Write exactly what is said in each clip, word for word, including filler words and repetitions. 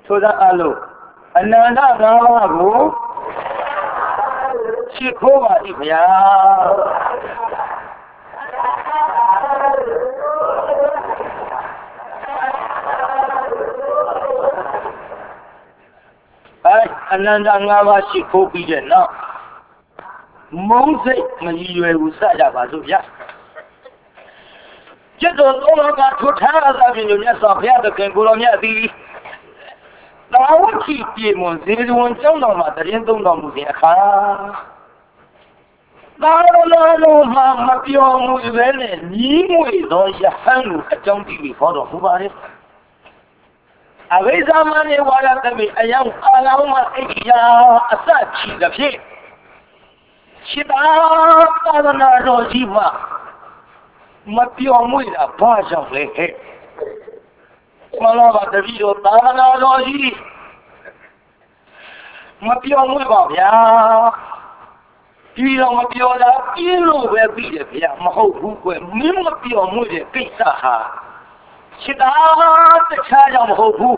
that allo. Another go. She called it, yeah. Another Nava she copied it now. Moses, when you will say about it, yeah. Just all about two thousand in your soft hair can go on your feet. Now I will keep him on the one sound of my don't know the car. Now, no, no, Mamma, you are well and you will your hand at John T V for the Hubari. I raise our money while I'm a young Alama a such the pit. She bought another Jiva. Mapio Muida, partially. Malava the video, Tana Logi. Mapio Muida, Pio Mapiola, Pilo, where we live, Maho, where Mimapio Muida, Pizza. She got the child of Hopu.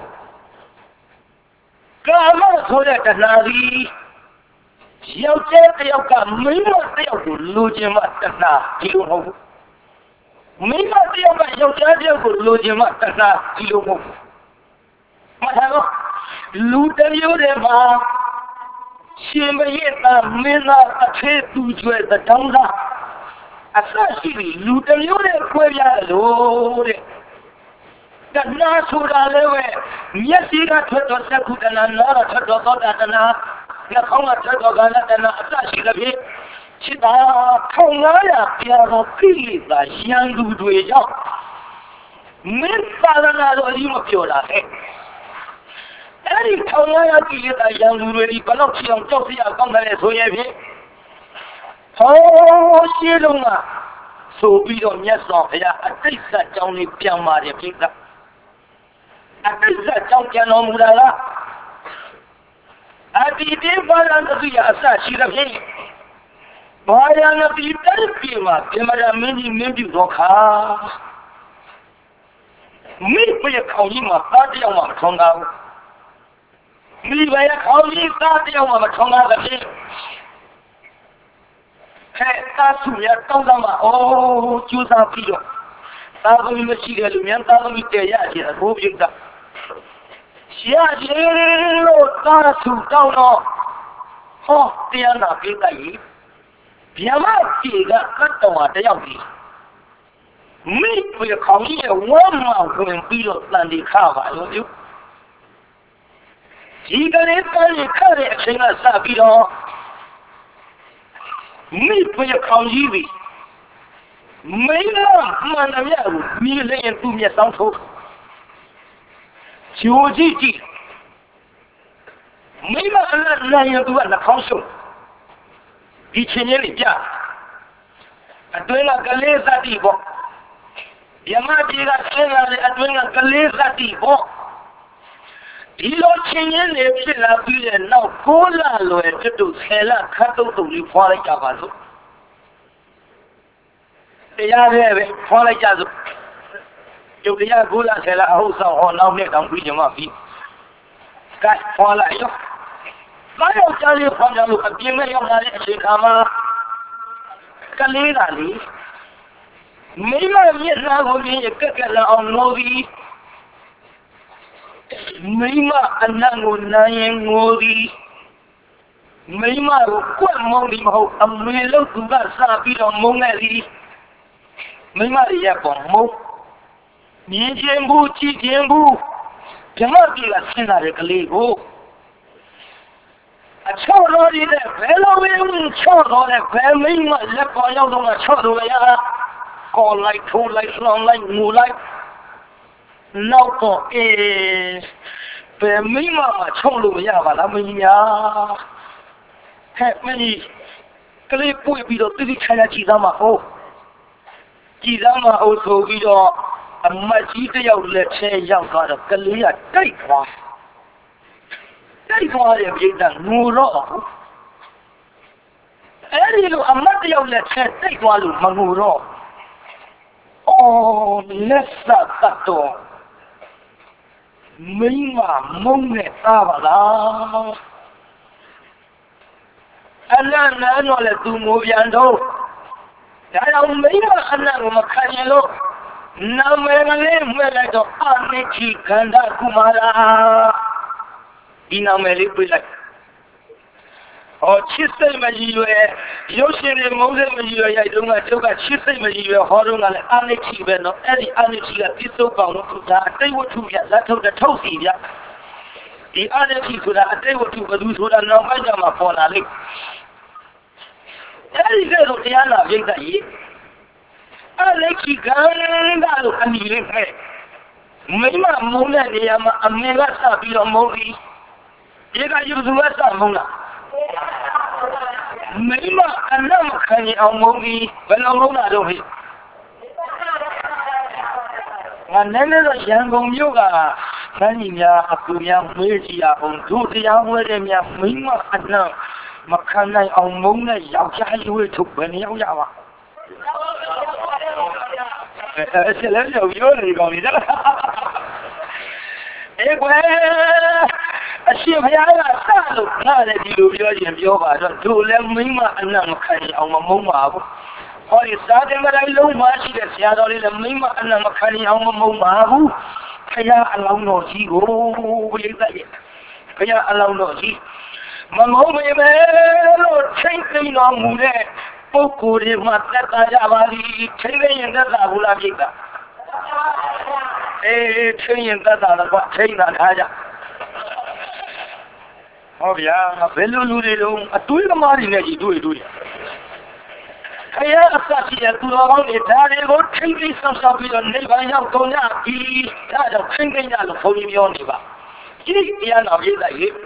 Come so that the Nazi. She'll take the Yoka, Mima, the Lujim at the Na, Mima Dioka, you'll tell you, Lujim at the Na, you. Madame, Luta Yudema, Shima, Mina, a trade to the Tonga. A sashi, Luta Yude, Lord. The Nasura Lewe, yes, he got to the second and another to the Dodana, the Konga to the Gana and a sashi of it. Chita, Kongaya, Piano, Pila, Yandu Duja. Min Falana, you of your life. Any Kongaya, Pila, Yandu, Panoxion, Tosia, Konga, so heavy. Oh, Shilunga. So we don't yes off here. I think that only Piama, the pizza. I think that Tonkian Murala. I be there under the Asashi of him. Why are not the Pima? Pima, many, many Roka. Me, we are calling my party on my tongue. Me, we are calling party on my tongue. Hey, that's me, I told them, oh, choose our video. That's what we must see the Lumian, that's what we tell you, I hope you got. She had little Tana to down off. Oh, they are not big like you. Piama, he got cut on the Yankee. Me, we are calling a one month when we don't land the car, I know you. He got it, and cut it, and I saw it all. Me, we are calling you. Mena, me laying to me a sound hope. Georgie. Mena, laying to the council. Teaching any job. I'm doing a galeza divo. Yamati got I'm doing a galeza divo. You don't change any of it now. Cola, lawyer to Hela, Cato to you for a Javazo. They are there, for a Jazo. You can go and sell a house or now make a video of it. Sky for like you. I will tell you from the look of the American Kalina. Maybe now will be a kicker on movie. Mima anango nayeng ngori. Mima ko mong mo amelo tuga sa bilong mongeli. Mima ya mo. Ni jembu chi jembu. Jama ki la sina re kali go. A choro ri de velo we choro de ve mima le ko yao dong a choro ya. Ko like to like long like mu like. Now to is the Mima Cholo Yava, Lamia. Have many Clip will be the three China Chizama. Oh, Chizama also be a Majita of let's say young god of Kalia. Take one. Take one of you done Muro. And you know, a Mati of let's say, take one of Mamuro. Oh, let's not that door. မိမမုန်းနဲ့သားပါလားအနန္တတော့လေသူမိုးပြန်တော့ဒါကြောင့်မိမအနန္တကိုမခံရင်လို့နာမည်ကလေးမှဲ့လိုက်တော့အနိခိခန္ဓာကုမာရာဒီနာမည်လေးပြလိုက်ဟောချစ်စိတ်မကြီးရွယ်ရုပ်ရှင်တွေမုန်းစိတ်မကြီးရွယ်ရိုက်တုန်းကကျုပ်ကချစ်စိတ်မကြီးရွယ်ဟောတုန်းကလည်းအနိခိပဲနော်အဲ့ဒီအနိခိကပြစ္ဆုတ်ကောင်လို့ဆိုတာအတိတ်ဝတ္ထုပြလက်ထုတ်တဲ့ထုတ်စီပြဒီအနိခိဆိုတာအတိတ်ဝတ္ထုဘယ်သူဆိုတာနောက်ပိုင်းကျမှပေါ်လာလိမ့်အဲ့ဒီကတော့တရားနာပြိတ္တကြီးအနိခိကံဒါလို့အမိလေးပဲမိမမုန်းတဲ့နေရာမှာအမေကစပြီးတော့မုန်းပြီးဒီကယူသူကစမုန်းလားမိမအနမခံရအောင်မုန်းပြီးဘယ်လိုမုန်းတာတော့ဟဲ့ငါနဲ့လည်းရန်ကုန်မြို့ကဆန်းကြီးများအကူများမေးကြည့်အောင်တို့တရားဝဲတဲ့များမိမအနမခံနိုင်အောင်မုန်းတဲ့ယောက်ျားရွေးထုတ်ဘယ်နှယောက်ရပါအဲဆက်လက်ရောက်ရောနေကောင်းနေတယ်အေးကွယ်အရှင်ဘုရားကစလို့ငါလည်းဒီလိုပြောရင်ပြောပါတော့တို့လည်းမိမအနံ့မခံအောင်မမုန်းပါဘူးဟောဒီစာတင်ကလေးလုံးမရှိတဲ့ဆရာတော်လေးလည်းမိမအနံ့မခံအောင်မမုန်းပါဘူးဘုရားအလောင်းတော်ကြီးကိုဘုရားရဲ့ဘုရားအလောင်းတော်ကြီးမမုန်းပေမဲ့လို့ချိန်သိတော်မူတဲ့ပုဂ္ဂိုလ်တွေမှာသက်သာကြပါလိချိန်သိရင်သက်သာဘူးလားပြိတ္တာအေးချိန်ရင်သက်သာတော့ကွာချိန်တာထားကြဟောဗျာဘယ်လိုလူတွေတော့အတွေးသမားတွေနဲ့ကြီးတွေးတွေးခရအစရှိတဲ့သူတော်ကောင်းတွေဒါတွေကိုထိမ့်သိမ်းဆောင်ဆောင်ပြီးတော့နိဗ္ဗာန်ရောက်ကုန်ကြပြီဒါကြောင့်ထိမ့်သိမ်းကြလို့ဘုန်းကြီးပြောနေပါဒီတရားတော်ရေးလိုက်ရေး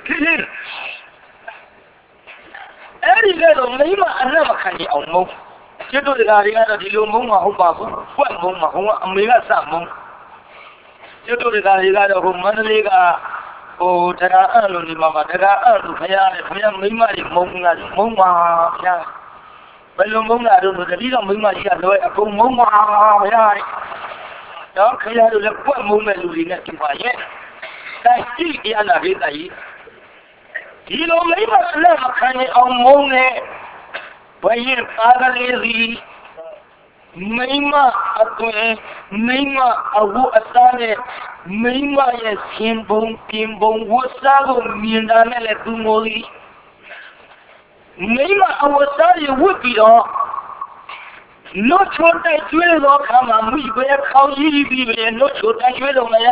အဲ့ဒီကတော့မိမအနက်မခံရအောင်မုန်းကျွတ်တို့တရားတွေကတော့ဒီလိုမုန်းမှာဟုတ်ပါဘူးဖွက်မုန်းမှာဟိုကအမေကစမုန်းကျွတ်တို့တရားတွေကတော့ဟိုမန္တလေးကဟိုတရားအဲ့လိုနေမှာပါတရားအဲ့လိုခရရတယ်ခရမိမတွေမုန်းတာမုန်းပါဗျာဘယ်လိုမုန်းတာတို့ဆိုတတိတော့မိမကြီးကလွယ်အကုန်မုန်းပါဗျာတော့ခရတို့လည်းပွက်မုန်းမဲ့လူတွေနဲ့ဒီပါရဲ့တိုက်ကြည့်ရနာပြတဲ့ကြီးဒီလိုမိမလည်းမခံရအောင်မုန်းနဲ့ဘယ်ရင်ပါကလေးစီမိမအတွင်မိမအဝတ်အစားနဲ့မိမရဲ့ရှင်ဘုံပြင်ဘုံဝတ်စားကိုမြင်တာနဲ့လည်းသူမိုးကြီးမိမအဝတ်စားရဝတ်ပြီးတော့လွတ်ချိုတဲ့ကျွေးတော့ခါမှာမိပဲခေါင်းကြီးပြီးပဲလွတ်ချိုတဲ့ကျွေးတော့မရ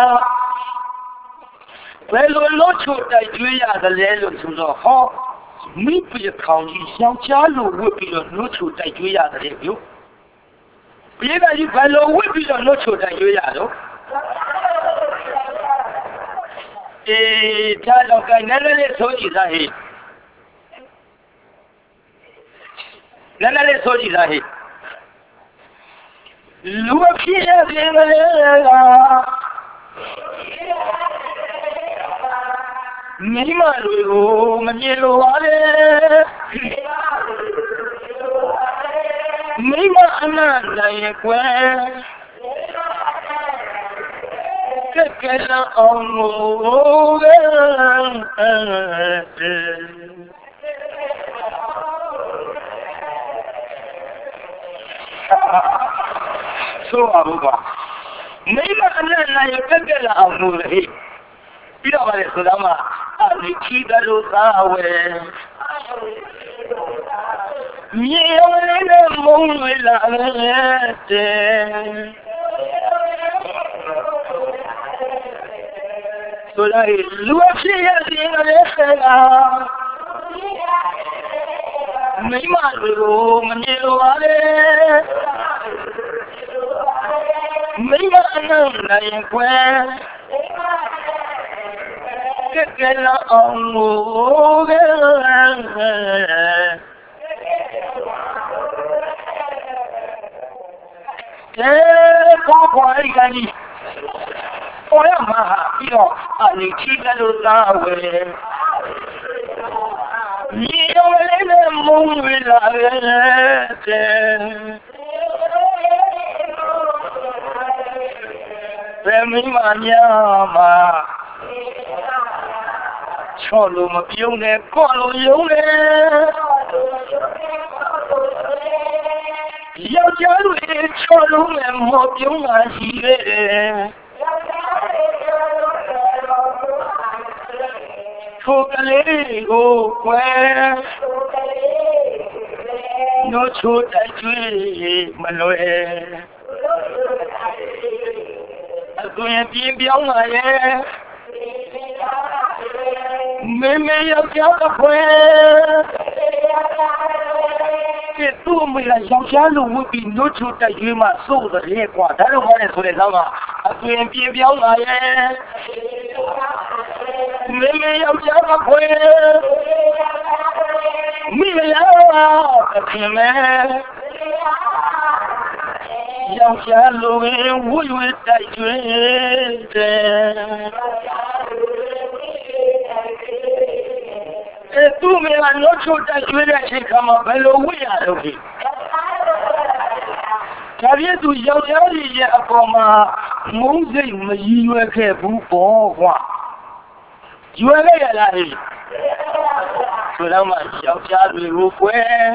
ဘယ်လိုလွတ်ချိုတဲ့ကျွေးရတယ်လဲလို့ဆိုတော့ဟောမိပဲခေါင်းကြီးရှောင်းချလို့ဝတ်ပြီးတော့လွတ်ချိုတဲ့ကျွေးရတယ်ဗျပြေးကကြီးဘယ်လိုဝတ်ပြီးတော့လွတ်ချိုတဲ့ကျွေးရတော့အေးဒါတော့ကဲနည်းနည်းလေးဆိုကြည့်သားဟေးနည်းနည်းလေးဆိုကြည့်သားဟေးလူအဖြစ်ရခြင်းလေမိမတွေကိုမပြေလို့ပါလေမိမအနန္တရဲ့ကွယ်ကဲကဲအောင်လို့ကဲဆိုပါဘူးကွာမိမအနန္တရဲ့ကဲကဲအောင်လို့လေပြီးတော့ပါလေဆိုတော့မှအနိခိတလို့သာဝဲမြေရောလေးနဲ့မုန်းလို့လာတဲ့ဆိုလိုက်လူအဖြစ်ရခြင်းလည်းဆရာမိမတို့မမြင်လို့ပါလေမိမအနန္တရဲ့ကွယ်ကဲကဲအောင်လို့ကဲကဲကောကွာကြီးကြီးပေါ်ရမှာပြီးတော့အနိခိတလို့သာဝဲမြေရောလေးနဲ့မုန်းဝေလာတဲ့ဘယ်မိမများမှာချော့လို့မပြုံးနဲ့ကော့လို့ယုံနဲ့ယောက်ျားတွေချော့လို့လည်းမပြုံးမှရှိရဲ့ထိုကလေးကိုကွယ်နိုးချိုတိုက်ကျွေးမလွယ်အသွင်ပြင်းပြောင်းလာရဲ့မင်းမယောက်ျားတစ်ခွဲကဲသူ့မိလားယောက်ျားလူဝတ်ပြီးနိုးချိုတိုက်ကျွေးမှစိုးတယ်ကွာဒါတော့ဘာလဲဆိုတဲ့ကောင်ကအသွင်ပြင်းပြောင်းလာရဲ့မင်းမယောက်ျားတစ်ခွဲမိမလားအခင်မဲယောက်ျားလူဝင်ဝွေဝွေတိုက်ကျွေးတယ်အဲသူ့မိလားနိုးချိုတိုက်ကျွေးတဲ့အချိန်ခါမှာဘယ်လိုဝိရလို့ဒီဒါပြည့်သူယောက်ျားကြီးရဲ့အပေါ်မှာမုန်းစိတ်မရည်ရွယ်ခဲ့ဘူးပေါ့ကွာရွယ်ခဲ့ရလားဟဲ့ဆိုတော့မှယောက်ျားတွေကိုကွယ်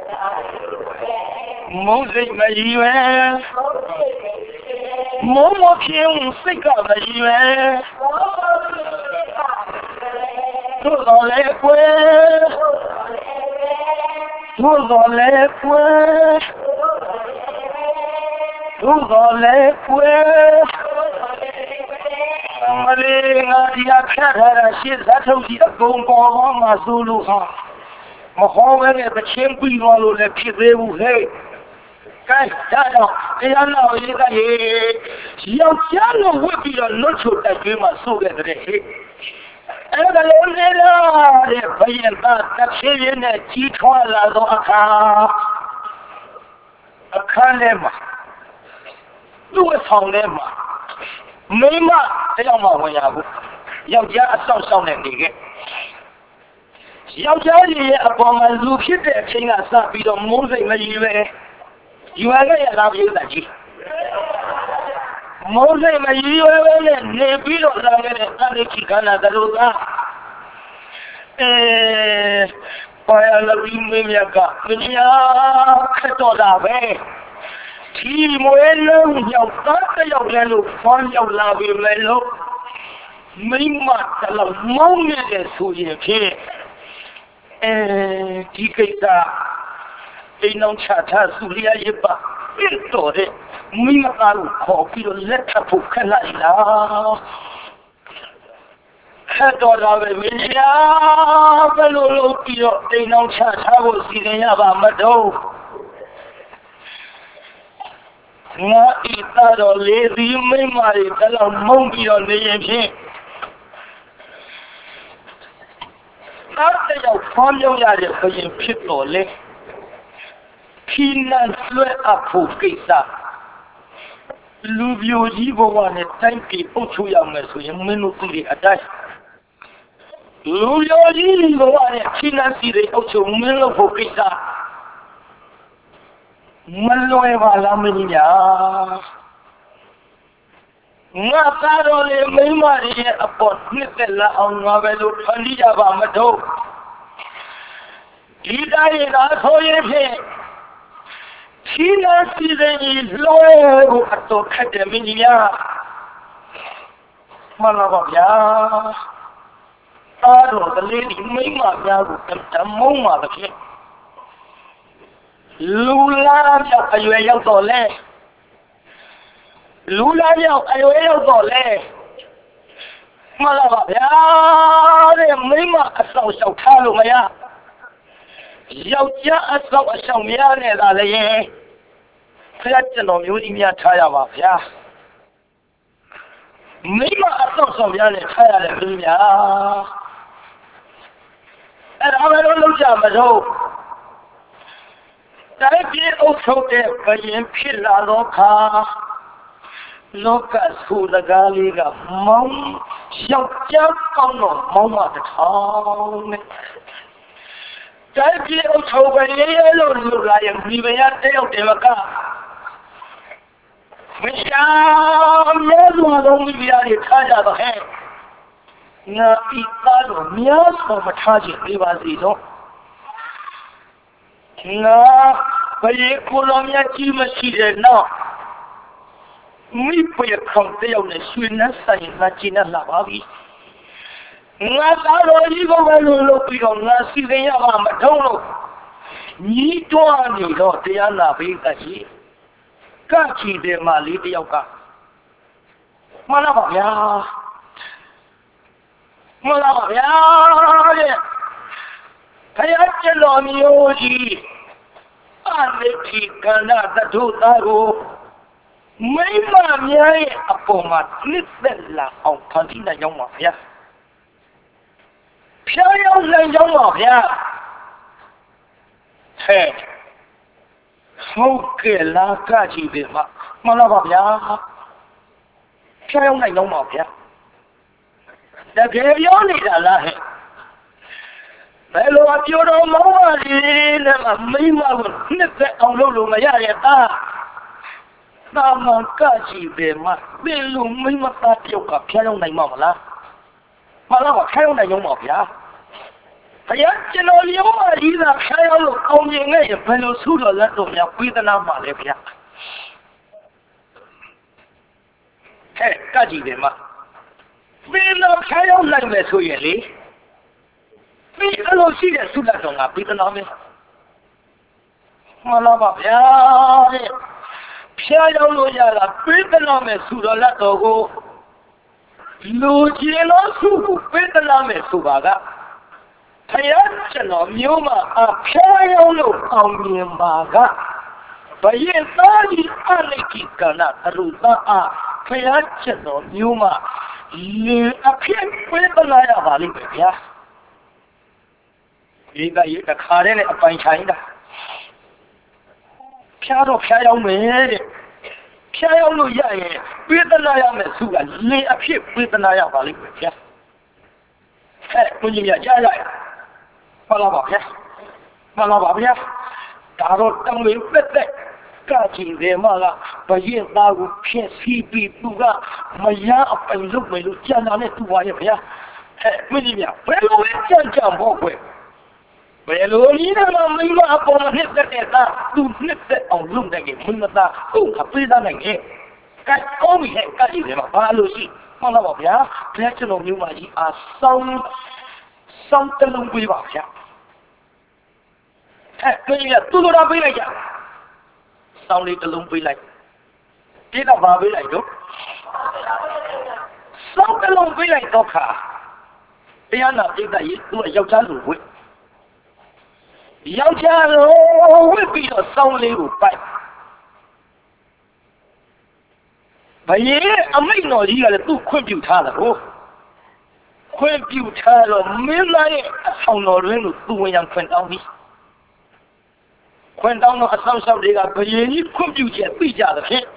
မုန်းစိတ်မရည်ရွယ်မုန်းမဖြစ်စိတ်ကမရည်ရွယ်သို့တော်လည်းကွယ်သို့တော်လည်းကွယ်သို့တော်လည်းကွယ်မလေးငါဒီအဖျက်ထားတာရှင်းစားထုတ်ပြီးအကုန်ပေါ်ပေါ်မှာဆိုလို့ဟာမဟောပဲနဲ့ချင်းပြီးသွားလို့လည်းဖြစ်သေးဘူးဟဲ့ကဲဒါတော့တရားနာရေးကရေယောက်ျားလို့ဝတ်ပြီးတော့လွတ်ချိုတိုက်ကျွေးမှစိုးခဲ့တဲ့ဟဲ့အဲ့ဒါလည်းလေလားတဲ့ဘယင်သားတစ်ဖြည်းဖြည်းနဲ့ကြီးထွားလာတော့အခါအခါထဲမှာသူ့အဆောင်ထဲမှာမိမတယောက်မှဝင်ရဘူးယောက်ျားအဆောင်ဆောင်နဲ့နေခဲ့ယောက်ျားကြီးရဲ့အပေါ်မှာလူဖြစ်တဲ့အချိန်ကစပြီးတော့မုန်းစိတ်မကြီးပဲယူရခဲ့ရလားပြည်သားကြီးမုန်းစိတ်မကြီးပဲနဲ့နေပြီးတော့လာခဲ့တဲ့အဲ့ဒီခိခနာတို့ကအဲပေါ်ရလာပြီးမင်းမြတ်ကမင်းများခက်တော့တာပဲဒီမွေးလုံးရောက်တော့တယောက်လည်းလို့ဖောင်းရောက်လာပြီလေလို့မိမတလုံးမောင်းနေတဲ့ဆိုရင်ဖြင့်အဲဒီကိစ္စအိမ်အောင်ချထားစုလျာရပါပြတ်တော်တဲ့မိမကလို့ခေါ်ပြီးတော့လက်ထပ်ဖို့ခက်လိုက်လားခက်တော်တာပဲမင်းများဘယ်လိုလုပ်ပြီးတော့အိမ်အောင်ချထားဖို့စီစဉ်ရပါမတော့ငါဤသားတော်လေးဒီမိမတွေတလောက်မုန်းပြီးတော့နေရင်ဖြင့်သားတယောက်ဖောင်းပြောင်းရတဲ့ဘယင်ဖြစ်တော်လေခိနန်လွဲအဖို့ကိစ္စလူပြိုကြီးဘဝနဲ့တိုင်းပြည်ပုတ်ချရမယ်ဆိုရင်မင်းတို့ပြည်အတိုင်းလူပြိုကြီးဘဝနဲ့ခိနန်စီတွေအုပ်ချုပ်မင်းတို့ဖို့ကိစ္စမလွယ်ပါလားမင်းညာငါသားတော်လေးမိမတွေရဲ့အပေါ်နှစ်သက်လာအောင်ငါပဲလို့ဖန်တီးကြပါမတော့ဒီတိုင်းသာဆိုရင်ဖြင့်ခိနာစီတဲ့လောကိုအတော်ခက်တယ်မင်းကြီးများမလာပါဗျာသားတော်ကလေးဒီမိမများကိုတမုံမှာတစ်ဖြစ်လူလားမြောက်အရွယ်ရောက်တော့လဲလူလားမြောက်အရွယ်ရောက်တော့လဲမလာပါဗျာတဲ့မိမအဆောင်လျှောက်ထားလို့မရယောက်ျားအဆောင်အဆောင်များနေတာလေဖျက်ကျွန်တော်မျိုးကြီးများထားရပါဗျာမိမအဆောင်ဆောင်များနဲ့ထားရတယ်ခင်ဗျာအဲ့ဒါပဲလို့လုပ်ကြမလို့တိုင်းပြည်အုပ်ချုပ်တဲ့ဘယင်ဖြစ်လာတော့ခါလောကဆူလကားလေးကမောင်းယောက်ျားကောင်းတော့မောင်းမတထောင်နဲ့တိုင်းပြည်အုပ်ချုပ်ဘယင်ရဲ့လို့လူလာရင်ဒီဘယတယောက်တည်းက没想面容容里边的参加的很，那一大种面什么场景对吧？这种，那可以不让面几么几人呢？没不也看这样的训练声音，那今天哪把比？我打了一个外路路不要，我虽然也把没成了，你装你了这样那被个是，干起的嘛里的要干，嘛那把呀，嘛那把呀的，他也知道你有的，俺们提干那的都大个。没嘛面也不嘛，你得了，哦，他现在有毛病，偏要人有毛病，嘿，好给那个级别嘛，嘛那毛病，偏要人有毛病，那个要你的了嘿，来了我叫到毛啊的，那么没嘛个，那个အောင်路路没呀也大。那么个级别嘛，别路没么大丢个偏用内毛啦，嘛那我偏用内用毛病，哎呀，见到牛啊，一个偏要路高明个也偏路出了人都要归的那嘛来偏，嘿，个级别嘛，为了偏要内没出原理，为了路现在出来种啊，归的那边，嘛那毛病的。偏要路下了，别的那边输了那多个，路接了输，别的那边输吧个，他也知道牛嘛啊，偏要路方面嘛个，不也哪里按那几个那他路上啊，他也知道牛嘛，你啊偏别的那样吧里边呀，一个一个看的那个半天的。偏到偏要没的，偏要路也也，别的那样没输啊，你一片别的那样把你给偏，哎，不你也家呀，把老把偏，把老把偏，打到当为不在，干起来嘛了，把人打入偏西北路个，没呀，本路没路，江南的路啊也偏，哎，不你呀，不路也江江不会。为了你那么没嘛帮我那个的他，都那个အောင်弄的给没嘛他，都他非常那个，该高明的该有的嘛，把路西，放到我家，别这种牛马鸡啊，上上灯笼归往下，哎，跟你讲，多多大回来讲，上里灯笼回来，别到哪回来着，上灯笼回来多卡，哎呀，那这个一多要加入会。要家人未必要收你五百，不也阿妹那里个都困表差了哦，困表差了，没来上那人都都一样困到你，困到那上上这个不也你困表钱对家的很，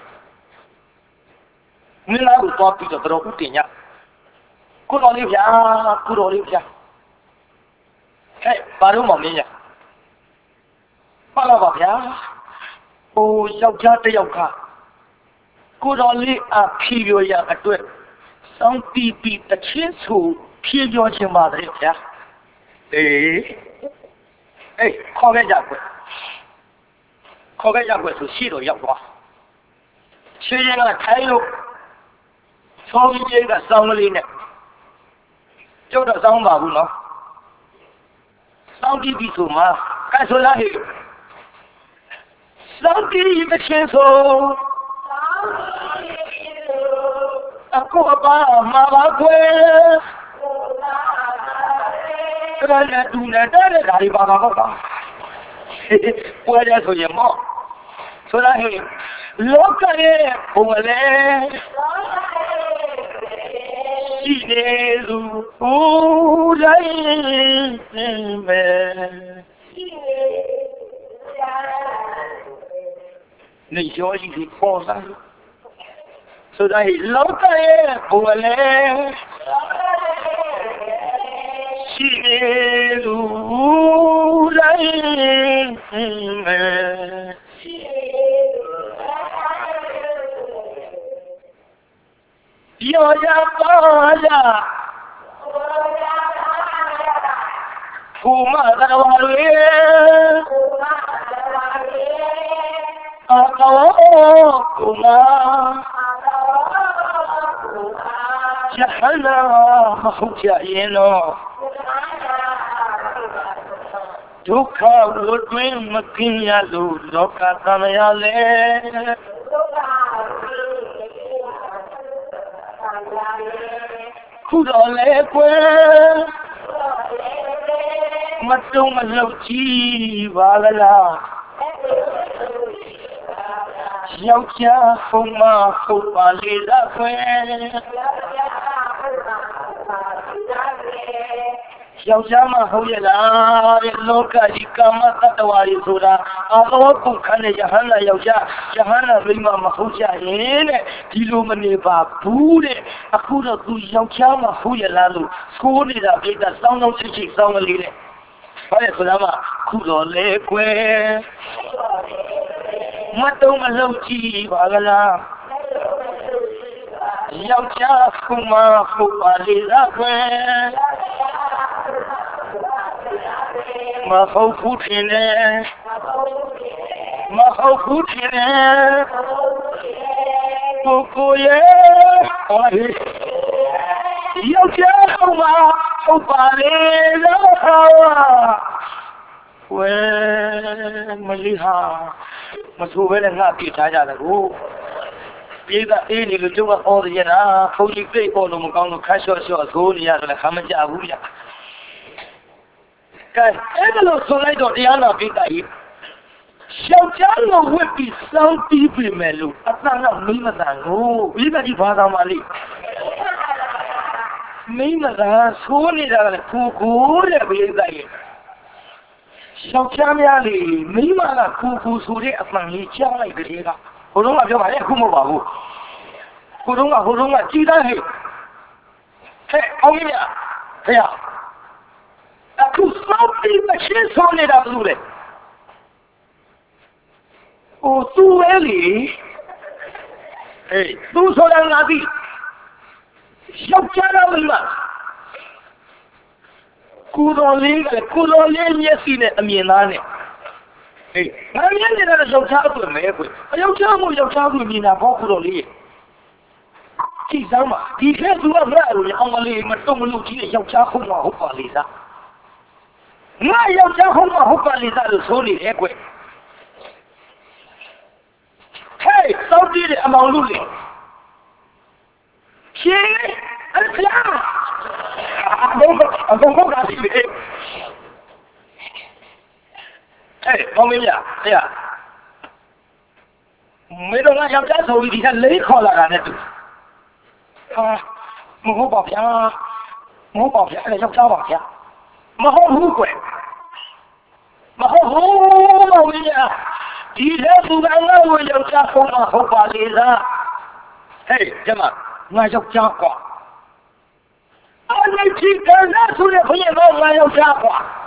你哪有多比较多五点呀？过到那边，过到那边，哎，把这毛病呀。把老把呀，哦，要家的要看，过到你啊，批表呀个对，上比比的清楚，批表清嘛的呀，哎，哎，考个家规，考个家规是西头要瓜，去年个台路，从这个上里呢，叫到上马路呢，上比比数嘛，该说哪里？上帝一个牵手，啊，过把马把关，这个人都来带来哪里把把把，嘿嘿，我这说也毛，说那嘿，老个人过来，一年路不人们。你小心去跑上，所以老大爷过来，西路人们， ယောက်ျားပါလာဘူမတော်ဝါတွေအာကောကုမာယဟနာဟုတ်ကြရင်တော့ဒုက္ခဝတ်တွင်မကင်းရလို့လောကသံဃာလဲခုတော်လဲကွယ်မတုံးမလောက်ကြည့်ပါလားယောက်ျားဟုတ်မဟုတ်ပါလေလားကွယ်ယောက်ျားမဟုတ်ရလားတဲ့လောကကြီးကာမတ္တဝါတွေဆိုတာအဘောကုန်ခန်းတဲ့ယဟန္တာယောက်ျားယဟန္တာမိန်းမမဟုတ်ကြရင်တဲ့ဒီလိုမနေပါဘူးတဲ့အခုတော့သူယောက်ျားမဟုတ်ရလားလို့ဆိုးနေတာပြိတ္တာစောင်းစောင်းချစ်ချစ်စောင်းကလေးတဲ့ဘာလဲဆိုတော့ခုတော့လေကွယ်မတုံးမလုံးကြည့်ပါလားယောက်ျားခုမဟုတ်ပါလေလားကွယ်မဟုတ်ဘူးထင်တယ်မဟုတ်ဘူးထင်တယ်ကိုကိုရဲ့ဟောဟေးယောက်ျားခုမဟုတ်ပါလေလားဝဲမလီဟာမဆိုးပဲနဲ့ငါပြစ်ထားကြတယ်ကိုပြေးတာအေးနေလို့ကျုပ်ကအော်ရရတာဖုန်းကြီးပြိတ်ပေါ်လို့မကောင်းလို့ခါလျှော့လျှော့ဆိုးနေရတယ်ခါမကြဘူးဗျကဲအဲ့ဒါလို့ဆိုလိုက်တော့တရားနာပိတ္တာကြီးရှောက်ချလို့ဝစ်ပြီးစောင်းပြီးပြီမယ်လို့အတန်ကမိမတန်ကိုပိတ္တာကြီးဘာသာမှလိမိမကဆိုးနေတာကကိုကိုတဲ့ပိတ္တာကြီးရှောက်ချများလေမိမကကိုကိုဆိုတဲ့အပန်ကြီးကြားလိုက်ကြတဲ့ကဟိုတုန်းကပြောပါလေအခုမဟုတ်ပါဘူးဟိုတုန်းကဟိုတုန်းကကြည်သားဟဲ့ဟဲ့အောင်ကြီးများဖေရအခုစောက်ပြီးမရှင်းဆုံးနေတာဘယ်လိုလဲဟိုသူ့ပဲလေဟေးသူဆိုတာငါသိရှောက်ချတော့မလားကိုတော်လေးကကိုတော်လေးမျက်စိနဲ့အမြင်သားနဲ့ဟေးငါမျက်စိနဲ့တော့ယောက်ျားဆိုမယ်ကွယောက်ျားမို့ယောက်ျားဆိုမြင်တာဘောကိုတော်လေးကြည့်စမ်းပါဒီခဲသူကမရလို့အောင်မလေးမတုံမလို့ကြီးတဲ့ယောက်ျားဟုတ်မှာဟုတ်ပါလေသားငါယောက်ျားဟုတ်မှာဟုတ်ပါလေသားလို့ဆိုနေတယ်ကွဟေးစောင့်ကြည့်တဲ့အမောင်လူလေးရှင်းအဲ့ဖလားအဘုံအဘုံကတည်းက哎，方便面，哎呀，没到俺想再手里底下累靠了俺那都，啊，没好保险啊，没好保险，那要啥保险？没好路鬼，没好路方便面，底下不干俺我要啥好嘛好管理的，嘿，姐们，俺要加瓜，俺那几个那出来朋友们俺要加瓜。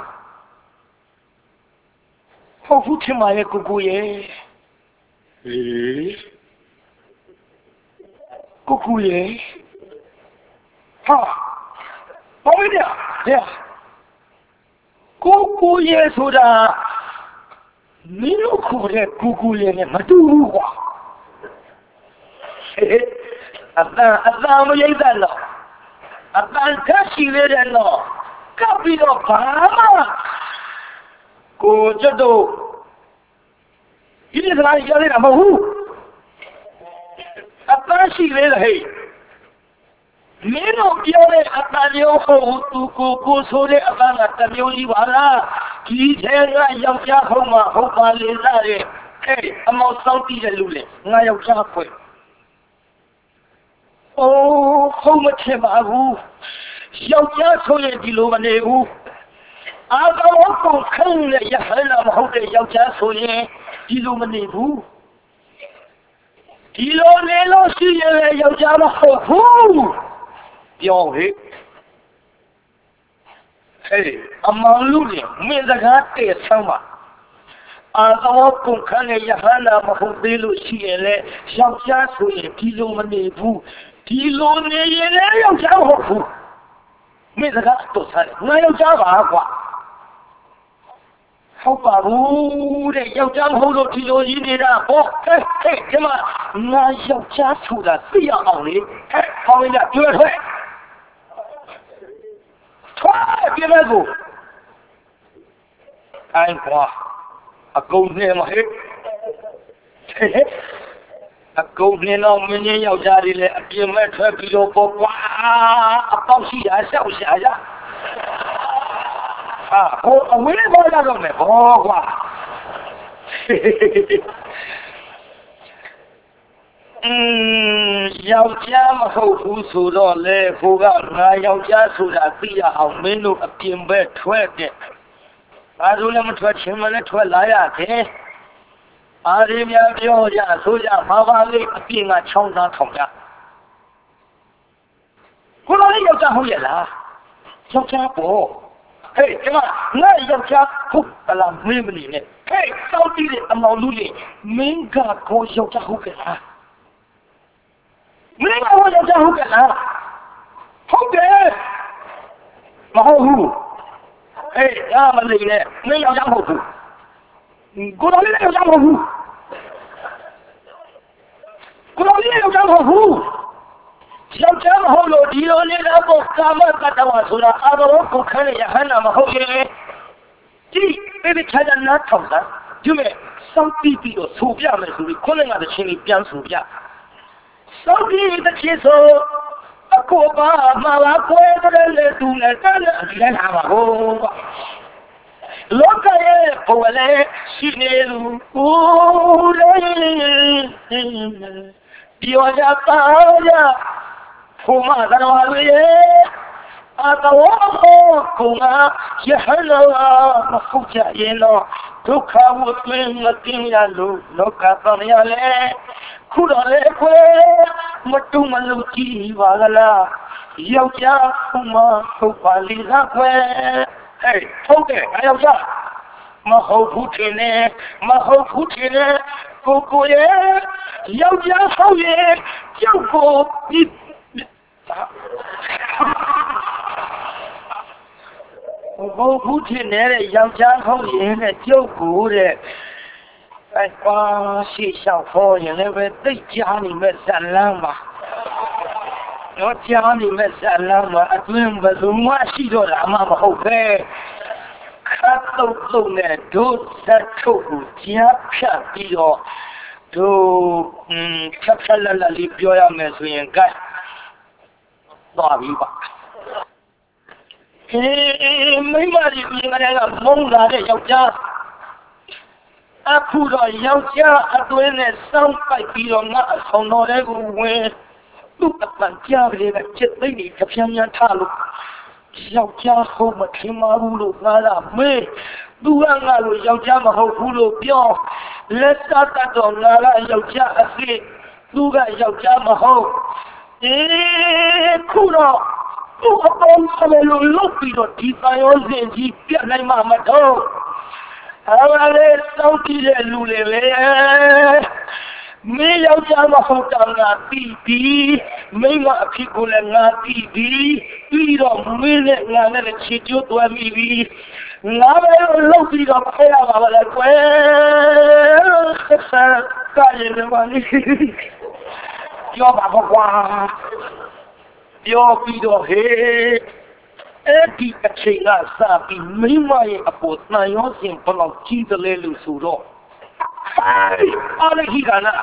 好不听嘛耶，姑姑耶！诶，姑姑耶！哈，宝贝的，对呀，姑姑耶说的，你有苦的姑姑耶呢，没读话。嘿嘿，阿三阿三我也在了，阿三可惜的人了，隔壁的爸妈。ကိုကျွတ်တို့ဒီစကားပြောနေတာမဟုတ်ဘူးအပန်းရှိလေဟဲ့မင်းတို့ပြောတဲ့အပန်းမျိုးဟုတ်သူကိုကိုဆိုတဲ့အပန်းကတစ်မျိုးကြီးပါလားဒီထဲကယောက်ျားဟုတ်မှဟုတ်ပါလေလားတဲ့အဲအမောက်စောင့်တည်တဲ့လူလေငါယောက်ျားဖွယ်အိုးဟုတ်မထင်ပါဘူးယောက်ျားဆိုရင်ဒီလိုမနေဘူးအာကောကိုခင်းနဲ့ရဟလာမဟုတ်တဲ့ယောက်ျားဆိုရင်ဒီလိုမနေဘူးဒီလိုနေလို့ရှိရင်ယောက်ျားမဟုတ်ဘူးပြောဟဲ့ဟဲ့အမောင်လူတွေမင်းစကားတဲ့ဆမ်းပါအာကောကိုခင်းနဲ့ရဟလာမဟုတ်သေးလို့ရှိရင်လေယောက်ျားဆိုရင်ဒီလိုမနေဘူးဒီလိုနေရင်လည်းယောက်ျားမဟုတ်ဘူးမင်းစကားတော့ဆန်းငါယောက်ျားပါကွာဟုတ်ပါဘူးတဲ့ယောက်ျားမဟုတ်လို့ဒီလိုကြီးနေတာဟောဟဲ့ဟဲ့ဒီမှာငါယောက်ျားဆိုတာသိရအောင်လေဟဲ့ဟောင်းရတွေ့ထွက်ထွက်ပြမဲ့ကိုအိုင်ကွာအကုန်နေမဟဲ့အကုန်နေတော့မင်းယောက်ျားတွေလည်းအပြင်းမဲ့ထွက်ပြီးတော့ပေါ့ကွာအပေါက်ရှိရရှောက်ရှာရဟာဟိုအဝေးပေါ်လာတော့မယ်ဘောကွာအင်းယောက်ျားမဟုတ်ဘူးဆိုတော့လေကိုကငါယောက်ျားဆိုတာသိရအောင်မင်းတို့အပြင်ဘက်ထွက်တဲ့ဘာလို့လဲမထွက်ချင်းမလဲထွက်လာရတယ်အားရများပြောကြဆိုကြဘာပါလေးအပြင်ကချောင်းသားထောင်ကြကိုလိုလေးယောက်ျားဟုတ်ရဲ့လားယောက်ျားပေါ့ဟေးဒီမှာငါယောက်ျားဟုတ်လားမင်းမနေနဲ့ဟေးစောက်တီးတဲ့အမောင်လူလေးမင်းကကိုယောက်ျားဟုတ်ကဲ့လားမင်းကကိုယောက်ျားဟုတ်ကဲ့လားဟုတ်တယ်မဟုတ်ဘူးဟေးငါမနေနဲ့မင်းယောက်ျားမဟုတ်ဘူးကိုလိုလေးယောက်ျားမဟုတ်ဘူးကိုလိုလေးယောက်ျားမဟုတ်ဘူးယောက်ျားမဟုတ်လို့ဒီလိုလေးတော့ကာမကတ္တဝါဆိုတာအဘောကိုခန်းရဟန္တာမဟုတ်ရဲ့ဒီဘယ်ချာချာနားထောင်တာဒီမဲ့စောင့်တီးပြီးတော့ဆူပြမယ်ဆိုပြီးခေါင်းငါတဲ့ချင်းလေးပြန်ဆူပြစောင့်တီးတဲ့ချင်းဆိုအကိုပါမှာပါကွဲတဲ့လေသူနဲ့တန်းအလဲလာပါဟိုကလောကရဲ့ဘဝလေးရှိနေလူဦးလေးပြောကြပါရဘုမတော်ရဲ့အတော်ကိုငါရဟန်းတော်မဟုတ်ကြရင်တော့ဒုက္ခဝတ်တွင်မတင်ရလို့လောကတော်ရလေခုတော်လေခွေမတူမလို့ကြည့်ပါကလားယောက်ျားဘုမဟုတ်ပါလိသာခွေဟဲ့ဟုတ်တယ်ငါယောက်ျားမဟုတ်ဘူးထင်နဲ့မဟုတ်ဘူးထင်နဲ့ကိုကိုရဲ့ယောက်ျားဟုတ်ရဲ့ကြောက်ကိုဒီဘောဘူးထင်နေတဲ့ယောက်ျားဟုတ်ရင်နဲ့ကျုပ်ကိုတဲ့အဲပါရှိလျှောက်ခေါ်ရင်လည်းပဲသိကြားနေမဲ့ဇလန်းပါတော့ကြားနေမဲ့ဇလန်းပါအတွင်းဘယ်သူမှရှိတော့တာမှမဟုတ်ပဲခတ်တုတ်တုတ်နဲ့ဒုသတ်ထုတ်ကိုကြားဖြတ်ပြီးတော့တို့อืมဖြတ်ဖြတ်လက်လက်လေးပြောရမယ်ဆိုရင်ကဲသွားပြီပါဟေးမိမကြီးပြင်ကလေးကမုန်းလာတဲ့ယောက်ျားအခုတော့ယောက်ျားအတွင်းနဲ့စောင့်ပိုက်ပြီးတော့ငါအဆောင်တော်တဲ့ကိုဝင်သူ့အပန်ကြားကလေးကချက်သိနေကြပြန်ပြန်ထားလို့ယောက်ျားဟုတ်မထင်ပါဘူးလို့ငါကမေးသူကငါလို့ယောက်ျားမဟုတ်ဘူးလို့ပြောလက်စတတ်တော့ငါကယောက်ျားအစ်စ်သူကယောက်ျားမဟုတ်အေးခုတော့သူ့အပေါ်မှာလို့လုတ်ပြီးတော့ဒီပန်ရောစင်ကြီးပြတ်နိုင်မှာမတော့အဲ့ဒါလေးတောင်းကြည့်တဲ့လူတွေလေမင်းယောက်ျားမဟုတ်တာငါပြီးပြီးမိမအဖြစ်ကိုလည်းငါပြီးပြီးပြီးတော့မင်းနဲ့ငါနဲ့ချစ်ကြိုးတွဲမိပြီးငါပဲလုပ်ပြီးတော့ဖဲရပါလေကွယ်ဆက်ကားရပါလိမ့်ပြောပါကွာပြောပြီးတော့ဟေးအဲ့ဒီအချိန်ကစပြီးမိမရဲ့အပေါ်တန်ရောစင်ဘလောက်ကြီးတယ်လဲလို့ဆိုတော့အားလည်းကြီးကနာ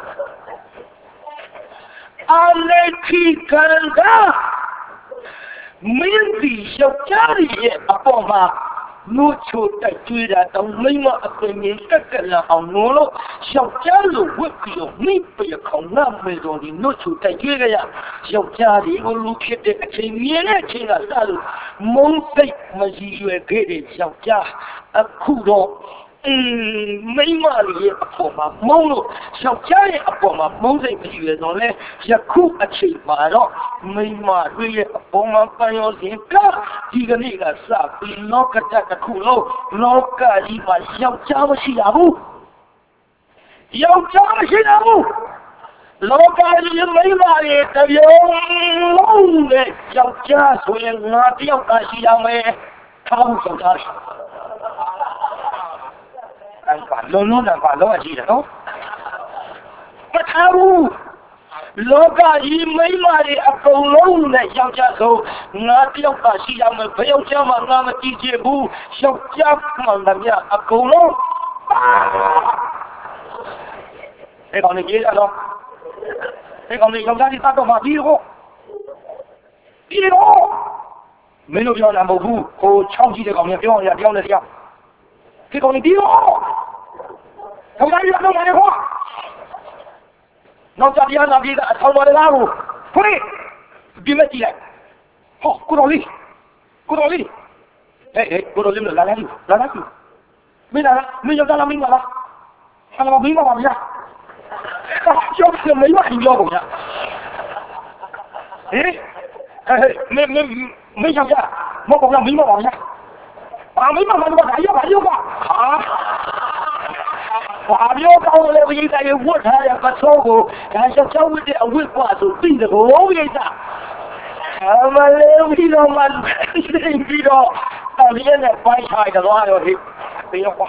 အားလည်းကြီးကနာမင်းဒီယောက်ျားရဲ့အပေါ်မှာနိုးချိုတိုက်ကျွေးတာတောင်မိမအပင်ကြီးတက်ကလာအောင်နိုးလို့ယောက်ျားလိုဝတ်ပြီးတော့မိပရခေါင်းနာမေတော်ဒီနိုးချိုတိုက်ကျွေးကြရယောက်ျားဒီကိုလူဖြစ်တဲ့အချိန်မြင်တဲ့အချိန်ကစလို့မုန်းစိတ်မကြီးရွယ်ခဲ့တဲ့ယောက်ျားအခုတော့အင်းမိမလေးရဲ့အပေါ်မှာမုန်းလို့ယောက်ျားရဲ့အပေါ်မှာမုန်းစိတ်မရှိရတော့လေယခုအချိန်မှာတော့မိမတွေရဲ့အပေါ်မှာပန်ရောစင်ကဒီကနေ့ကစပြီးလောကတစ်ခုလုံးလောကကြီးမှာယောက်ျားမရှိရဘူးယောက်ျားမရှိရဘူးလောကကြီးမိမရဲ့တပြုံလုံးနဲ့ယောက်ျားဆိုရင်ငါတယောက်သာရှိရမယ်ထားဖို့ယောက်ျားအဲ့ကလုံးလုံးနဲ့ကလုံးအကြည့်တယ်နော်မထားဘူးလောကကြီးမိမရဲ့အကုန်လုံးနဲ့ယောက်ျားဆိုငါတယောက်သာရှိရမယ်ဘယ်ယောက်ျားမှငါမကြည့်ချင်ဘူးယောက်ျားမှန်တယ်များအကုန်လုံးအဲ့ကောင်ကြီးalorsအဲ့ကောင်ကြီးယောက်ျားကြီးသတ်တော့မှပြီးတော့ပြီးတော့မင်းတို့ပြောတာမဟုတ်ဘူးဟိုချောင်းကြီးတဲ့ကောင်ကြီးပြောရတယောက်နဲ့တယောက်ဒီကောင်ကြီးပြီးတော့ယောက်ျားကြီးတော့မနေဘူးနောက်ကြပြနာပြေကအဆောင်တော်လာကိုဖွင့်ဒီမဲ့ကြည့်လိုက်ဟောကိုတော်လေးကိုတော်လေးဟဲ့ဟဲ့ကိုတော်လေးလာလာကြည့်လာလာကြည့်မင်းလာမင်းယောက်ျားလာမင်းလာလာဟာလာမင်းပါဗျာကျောင်းကမင်းမခင်ပြောကုန်ရဟေးဟဲ့မင်းမင်းမင်းယောက်ျားမဟုတ်ဘူးမင်းမပါဗျာအာမင်းမမတော့ဒါရောဘာရောပါဟာဘာပြောကောင်းလဲဒီတိုင်းဝတ်ထားတဲ့ပစောကိုဒါချက်ချောဝတ်တဲ့အဝတ်ကွာဆိုပြီးတကောကိစ္စအမလေးပြီးတော့မှပြီးတော့အလျက်နဲ့ပိုင်းချတယ်တော့ရောဟိပြီးတော့ကွာ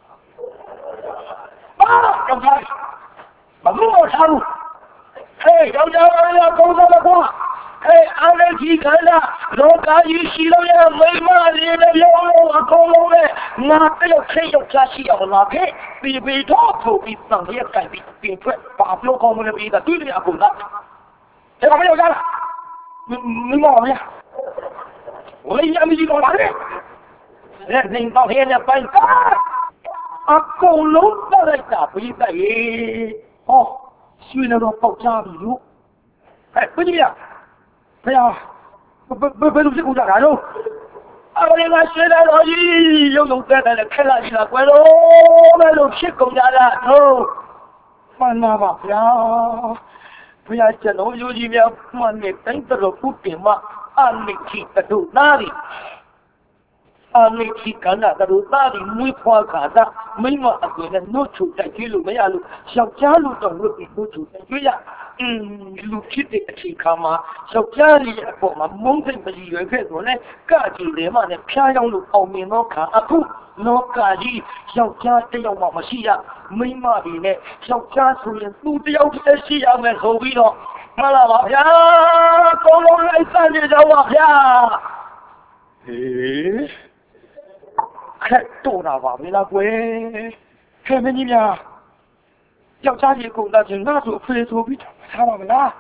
အာကြောက်ကြမဘူးထားဘူးဟေးကြောက်ကြပါလားကောင်းစားပါကွာဟေးအားလည်းကြီးခန္ဓာလောကကြီးရှိလို့ရမိမလေးလည်းပြောလို့အကုန်လုံးနဲ့ငါတယောက်ခေယောက်ချရှိအောင်လာခဲ့ပြီးပြီးတော့ထိုးပြီးစံရက်ကြိုက်ပြီးပြင်ထွက်ပါလို့ကောင်းမလို့ပြီးတာတွေ့ရအကုန်သားဟဲ့ဘာပြောကြလားမိမပါဗျာဝိညာဉ်ကြီးတော့လာတယ်လက်နေတော့ဟဲ့နဲ့ပိုင်းအကုန်လုံးပတ်လိုက်တာပြီးတဲ့ရေဟောရွှေနေတော့ပေါက်ချပြီလို့ဟဲ့ပြည့်ရဘယ်ဘယ်ဘယ်လိုဖြစ်ကုန်ကြတာတော့အမေကရွှေနေတော့ကြီးရုံလုံးတက်တယ်ခက်လာကြီးလားကွယ်လို့ဘယ်လိုဖြစ်ကုန်ကြတာတော့မှန်ပါပါဗျာဘုရားကျွန်တော်ယူကြီးများမှန်နေတိုင်းတော်ပုတင်မအမိခိတတို့နာရီအမိခိကနာတို့နာရီမွေးဖွားခါတာမိမအကွယ်နဲ့နှုတ်ချူတိုက်ကြည့်လို့မရလို့ယောက်ျားလူတော်လို့ပြီးနှုတ်ချူတိုက်ကြည့်ရအင်းလူဖြစ်တဲ့အချိန်ခါမှာယောက်ျားလေးအပေါ်မှာမုန်းစိတ်မကြည်ရွယ်ခဲ့ဆိုနဲ့ကကြည်တယ်မှနဲ့ဖျားရောက်လို့အောင်မြင်တော့ခါအခုလောကကြီးယောက်ျားတယောက်မှမရှိရမိမတွေနဲ့ယောက်ျားဆိုရင်သူတယောက်တည်းရှိရမယ်ဆိုပြီးတော့မှန်လားပါဗျာကောင်းလုံးလိုက်စနေကြပါဗျာဟေးခက်တော့တာပါမလားကွယ်ခဲမင်းကြီးများယောက်ျားကြီးကုန်တာချင်းငါ့ဆိုအဖေဆိုပြီးထားပါမလား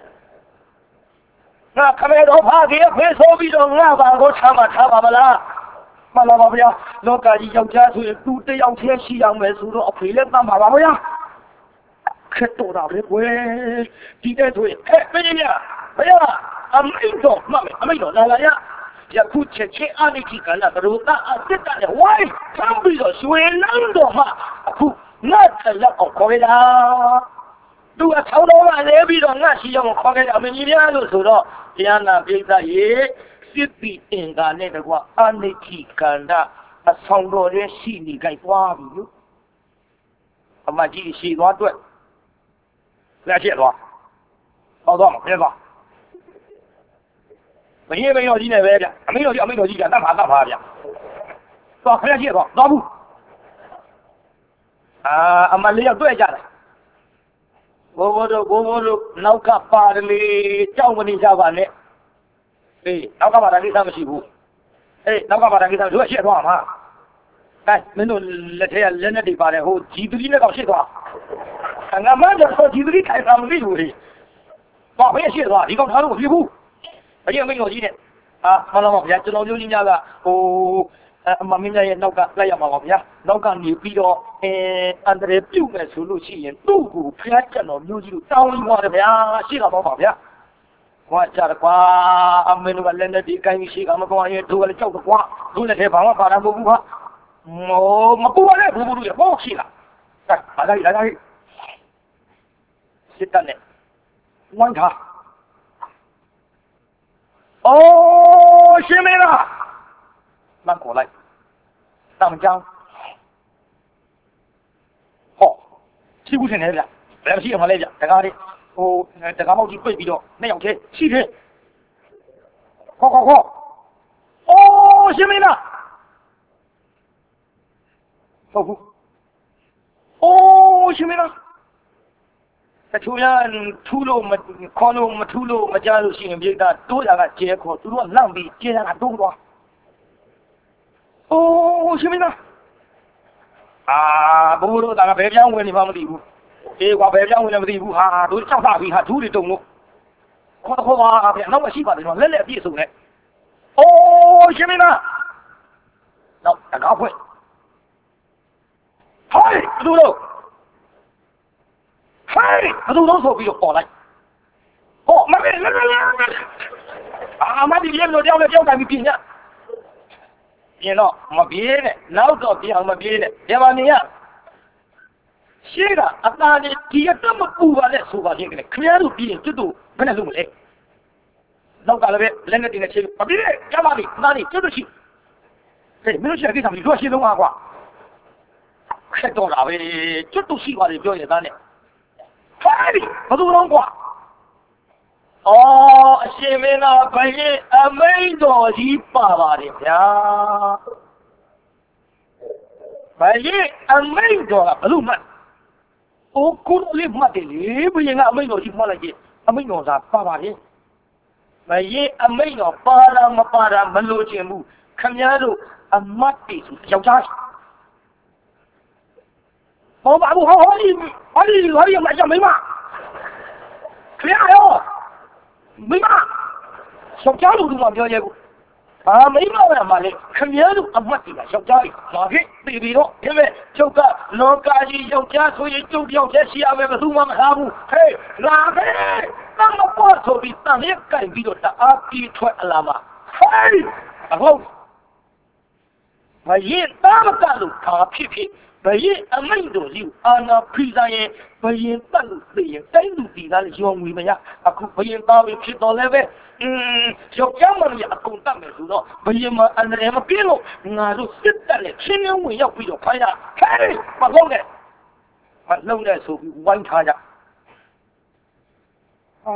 ငါခမဲတော်ဖားကြီးအဖေဆိုပြီးတော့ငါဘာကိုထားမှထားပါမလားမှန်လားပါဗျာလောကကြီးယောက်ျားဆိုရင်သူတယောက်တည်းရှိအောင်မယ်ဆိုတော့အဖေလည်းတတ်ပါပါဗျာခက်တော့တာပဲကွယ်ဒီတဲ့ဆိုရင်ဟဲ့မင်းကြီးများဗျာအမိတော်မမေအမိတော်လာလာရယခုချက်ချင်းအနိတိကလာတို့တာအစ်တက်တဲ့ဝိုင်းသံပြီးတော့ရွှေလန်းတော်မှာအခုငါတလက်အောင်ခေါ်ရတာသူအထောင်းတော်ကလည်းပြီးတော့ငါရှိအောင်ခေါ်ခဲ့တာမင်းကြီးများလို့ဆိုတော့တရားနာပိဿရေစစ်တီအင်္ဂါနဲ့တကွာအနိတိကန္ဓအဆောင်တော်ရဲ့ရှိနေကြသွားပြီလို့အမကြီးရှိသွားအတွက်လက်ချက်သွားဟောတော့မဖြစ်ပါမင်းမင်းတော်ကြီးနဲ့ပဲဗျအမေတော်ကြီးအမေတော်ကြီးကတတ်ပါတတ်ပါဗျသွားခရက်ကြီးတော့သွားဘူးအာအမလေးရောက်တွေ့ကြတယ်ဘိုးဘိုးတို့ဘိုးဘိုးတို့နောက်ကပါတယ်လေကြောက်မနေကြပါနဲ့အေးနောက်ကပါတာကိစ္စမရှိဘူးအေးနောက်ကပါတာကိစ္စတို့ရှေ့သွားမှာအဲမင်းတို့လက်ထဲကလက်နဲ့တွေပါတယ်ဟိုဂျီသီနဲ့ကောင်ရှေ့သွားငါမှတော့ဂျီသီခိုင်တာမသိဘူးလေဘာပဲရှေ့သွားဒီကောင်ထားလို့မဖြစ်ဘူးအရင်မင်းတော်ကြီးနဲ့အာမလာပါဗျာကျွန်တော်မျိုးကြီးများကဟိုအမမင်းရဲ့နောက်ကလိုက်ရမှာပါဗျာနောက်ကနေပြီးတော့အဲအန်ဒရပြုတ်မယ်ဆိုလို့ရှိရင်သူ့ကိုဖျားကျွန်တော်မျိုးကြီးကိုတောင်းလို့ရတယ်ဗျာရှိတာတော့ပါဗျာကွာကြကွာအမင်းတို့ကလည်းနဲ့ဒီကိုင်းရှိကမကွာရဲ့တို့ကလည်းကြောက်တော့ကွာတို့လည်းထဲဘာမှပါတာမဟုတ်ဘူးကွာမောမပူပါနဲ့ဘူးဘူးတို့ရပေါ့ရှိလားဒါလာလာလာစစ်တက်နဲ့ဝမ်းထား哦，是没了，慢过来，大门将，好，屁股先来点，来个屁股来点，在哪里？ ဟိုတကားမောက်ကြီးပြိတ်ပြီးတော့နှစ်ယောက်တည်းရှိတယ်ခေါ်ခေါ်ခေါ်အိုးရှင်မင်းလားဟုတ်ဘူးအိုးရှင်မင်းလားတချို့ရထူးလို့မခေါ်လို့မထူးလို့မကြားလို့ရှိရင်ပြည်သားတိုးတာကကျဲခေါ်သူတို့ကလန့်ပြီးကျဲတာကတိုးသွားအိုးရှင်မင်းလားအာဘိုးတို့ကဘယ်ပြောင်းဝင်နေမှမသိဘူးအေးကွာဘယ်ပြောင်းဝင်လဲမသိဘူးဟာတို့ချောက်တာပြီဟာထူးတွေတုံလို့ခေါ်ခေါ်ပါဗျာနောက်မရှိပါသေးတော့လက်လက်အပြည့်စုံနဲ့အိုးရှင်မင်းလားနောက်တကားဖွင့်ဟိုင်းဘယ်လိုလုပ်ဟိုင်းဘယ်လိုလုပ်ဆိုပြီးတော့ပေါ်လိုက်ဟောမမေလာလာလာအာမဒီလေးလို့တောင်းလည်းတောင်းတိုင်းပြင်းညပြင်းတော့မပြေးနဲ့နောက်တော့ပြအောင်မပြေးနဲ့ဒီမှာနေရရှေ့ကအသားနဲ့ဒီအတက်မပူပါနဲ့ဆိုပါချင်းကလေးခင်ဗျားတို့ပြီးရင်ကျွတ်တို့ဘယ်နဲ့လုပ်မလဲနောက်ကလည်းပဲလက်နဲ့တင်နေချင်းမပြေးနဲ့ရပါပြီအသားနဲ့ကျွတ်တို့ရှိဟဲ့မင်းတို့ရှိတဲ့ကိစ္စမလို့တို့ရှင်းလုံးပါကွာခက်တော့တာပဲကျွတ်တို့ရှိပါလေပြောရသားနဲ့ဖိုင်ဘယ်သူလုံးကွာအော်အရှင်မင်းသားဘယ်ရင်အမိန်တော်ကြီးပါပါတယ်ဗျာဘယ်ရင်အမိန်တော်ကဘယ်လိုမှအိုးကိုလေးမှတ်တယ်လေဘယ်ရင်ကအမိန်တော်ကြီးမှတ်လိုက်ရင်အမိန်တော်သာပါပါလေဘယ်ရင်အမိန်တော်ပါတာမပါတာမလို့ချင်ဘူးခမည်းတော်အမတ်တီဆိုယောက်ျားဟောပါဘူးဟောဟောဒီဟောဒီဟောဒီမကြမိမခမည်းရောမိမယောက်ျားလူတို့မှပြောရဲဘူးအာမိမကမှလည်းခမည်းတော်အမတ်တီကယောက်ျားကြီးဒါဖြင့်ပြီးပြီးတော့ဒီမဲ့ချုပ်ကလောကကြီးယောက်ျားဆိုရင်ကျုပ်တယောက်တည်းရှိရမယ်ဘယ်သူမှမထားဘူးဟေးလာပဲတမပေါ်ဆိုပြီးတန်ရကြိုင်ပြီးတော့တအားပြီးထွက်အလာမှာဟေးအခုဘယ်တာမကလို့ခါဖြစ်ဖြစ်ဘယ်အမိန်တော်ကြီးအာနာဖိစားရင်ဘယ်တက်လို့သိရင်တိုင်းလူပြည်သားရောငွေမရအခုဘယ်သားပဲဖြစ်တော်လဲပဲအင်းယောက်ျားမလို့အကုန်တတ်မယ်ဆိုတော့ဘယ်မှာအန္တရာယ်မပြေလို့ငါတို့စစ်တပ်နဲ့ချင်းချင်းဝင်ရောက်ပြီးတော့ဖိုင်ရဟဲ့မလုံးနဲ့မလုံးနဲ့ဆိုပြီးဝိုင်းထားကြအာ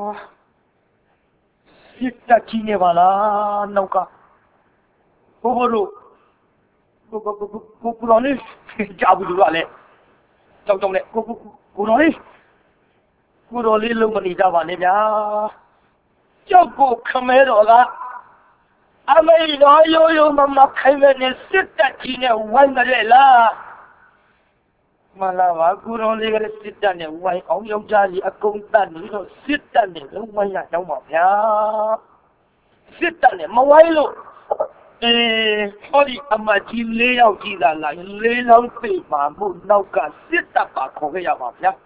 စစ်တပ်ကြီးနေပါလားနောက်ကဘိုးဘိုးတို့ကိုကိုကိုကိုကိုတော်လေးကြားဘူးလို့လည်းကြောက်ကြောက်နဲ့ကိုကိုကိုတော်လေးကိုတော်လေးလုံးမနေကြပါနဲ့ဗျာကြောက်ကိုခမဲတော်ကအမေတော်ရိုးရိုးမမခိုင်းမဲ့နဲ့စစ်တပ်ကြီးနဲ့ဝိုင်းကြတယ်လားမလာပါကိုတော်လေးကလည်းစစ်တပ်နဲ့ဝိုင်းအောင်ယောက်ျားကြီးအကုန်တတ်နေတော့စစ်တပ်နဲ့လုံးဝရအောင်ပါဗျာစစ်တပ်နဲ့မဝိုင်းလို့အေးဟောဒီအမကြီးလေးယောက်ကြီးလာလာလေးလုံးပြေပါမှုနောက်ကစစ်တပ်ပါခေါ်ခဲ့ရပါဗျာ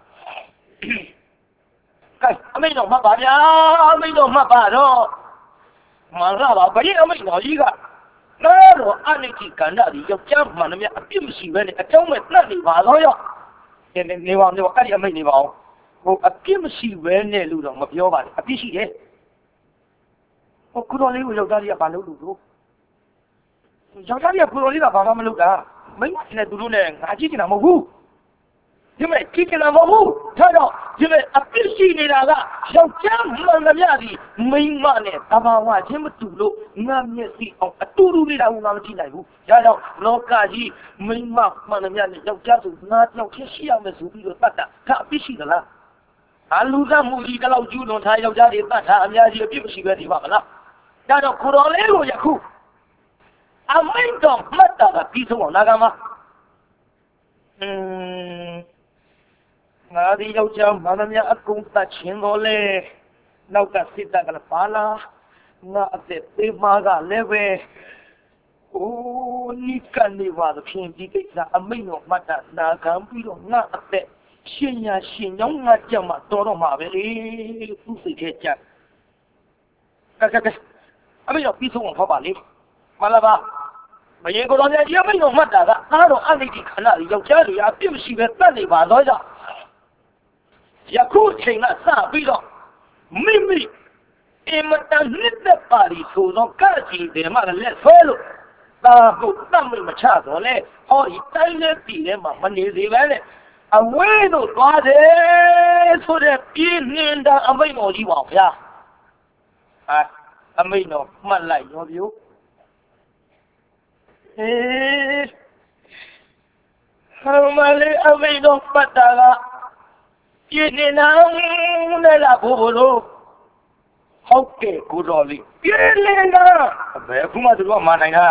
ကဲအမိန်တော်မှတ်ပါဗျာအမိန်တော်မှတ်ပါတော့မလာပါဘယ်အမိန်တော်ကြီးကနားတော့အနိတိကန္တာဒီယောက်ျားမှန်တယ်မြအပြစ်မရှိပဲနဲ့အကြောင်းမဲ့နှက်နေပါတော့ရောနေနေပါနေပါအဲ့ဒီအမိန်နေပါအောင်ဟိုအပြစ်မရှိပဲနဲ့လို့တော့မပြောပါနဲ့အပြစ်ရှိတယ်ဟိုကုတော်လေးကိုယောက်ျားကြီးကဘာလုပ်လို့လို့ယောက်ျားကြီးကကုတော်လေးကဘာမှမလုပ်တာမိန်းမနဲ့သူတို့နဲ့ငါကြည့်နေတာမဟုတ်ဘူးဒီမဲ့ကြည့်နေတာမဟုတ်ဘူးဒါတော့ဒီမဲ့အပြစ်ရှိနေတာကယောက်ျားမှန်သမျှဒီမိန်းမနဲ့တဘာဝချင်းမတူလို့ငါမျက်စိအောင်အတူတူနေတာကငါမကြည့်နိုင်ဘူးဒါကြောင့်လောကကြီးမိန်းမမှန်သမျှနဲ့ယောက်ျားဆိုငါတယောက်ချင်းရှိရမယ်ဆိုပြီးတော့တတ်တာဒါအပြစ်ရှိသလားအလူကမှုကြီးတလောက်ကျူးလွန်ထားယောက်ျားတွေတတ်တာအများကြီးအပြစ်မရှိပဲဒီပါမလားဒါတော့ကိုတော်လေးကိုယခုအမိန်တော်မှတ်တာကပြီးဆုံးအောင်နာဂမအင်းငါဒီယောက်ျားမမများအကုန်တတ်ချင်းတော့လေနောက်ကစစ်တပ်ကလည်းပါလာငါအသက်သေးမှကလည်းပဲအိုးနိကနေပါသဖြင့်ဒီကိစ္စအမိန်တော်မှတ်တာနာခံပြီးတော့ငါအသက်ရှင်ညာရှင်ကြောင့်ငါကြမှာတော်တော့မှာပဲလေသူစိတ်ထဲကြကဲကဲကဲအမိန်တော်ပြီးဆုံးအောင်ဟောပါလေမလာပါမရင်ကိုတော်များကြီးအမိန်တော်မှတ်တာကအားတော်အနိတိခန္ဓာယောက်ျားတွေအပြစ်မရှိပဲတတ်နေပါတော့ကြောင့်ယခုချိန်ကစပြီးတော့မိမိအင်မတန်နှစ်သက်ပါရီဆိုတော့ကကြီးတယ်မှလည်းဆွဲလို့သာဟုတ်တတ်မိမချတော့လေဟောဒီတိုင်းနဲ့ပြည်ထဲမှာမနေသေးပဲနဲ့အဝေးတို့သွားတယ်ဆိုတဲ့ပြင်းနေတာအမိန့်တော်ကြီးပါဗျာဟာအမိန့်တော်မှတ်လိုက်ရောပြိုဟေးဟမလေးအမိန့်တော်မှတ်တာကပြင်းနေတာနဲ့လားဘိုးဘိုးတို့ဟုတ်ကဲ့ကိုတော်လေးပြင်းနေတာဘယ်ခုမှသူတို့ကမနိုင်တာ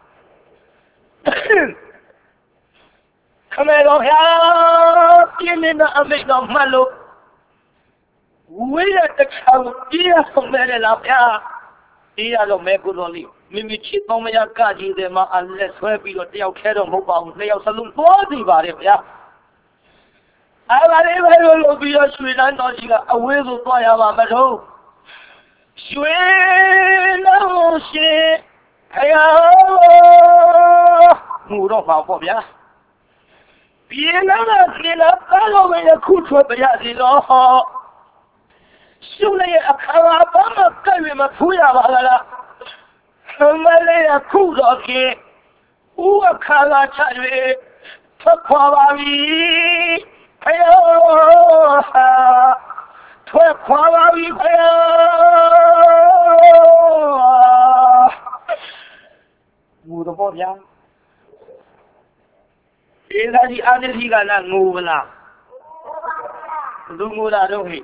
ခမဲတော်ဗျာပြင်းနေတဲ့အမိတ်တော်မှတ်လို့ဝေးရတချောင်းပြရဆုံးမဲလားဗျာဒီရတော့မဲကိုတော်လေးမိမိချစ်ပေါင်းမရကကြီးတယ်မှာအလက်ဆွဲပြီးတော့တယောက်ခဲတော့မဟုတ်ပါဘူးနှစ်ယောက်စလုံးသွားစီပါတယ်ဗျာအားပါလေဘယ်လိုလုပ်ပြီးတော့ရွှေတန်းတော်ကြီးကအဝေးကိုသွားရပါမလို့ရွှေလုံးရှိခရာမူတော့ပါပေါ့ဗျာပြေလာပြေလာပါလို့ပဲခုထွက်ပြရစီတော့ရှုလေးအခါဘာမှကြိုက်မဖူးရပါလားမလေးခုတော့ကေဦးအခါလာချရွေထွက်ခွာပါပြီခရောထွက်ခွာပါပြီခရောမူတော့ဗျာဒီသားကြီးအာနိတိကနာငိုမလားဘယ်သူငိုတာတော့ဟိ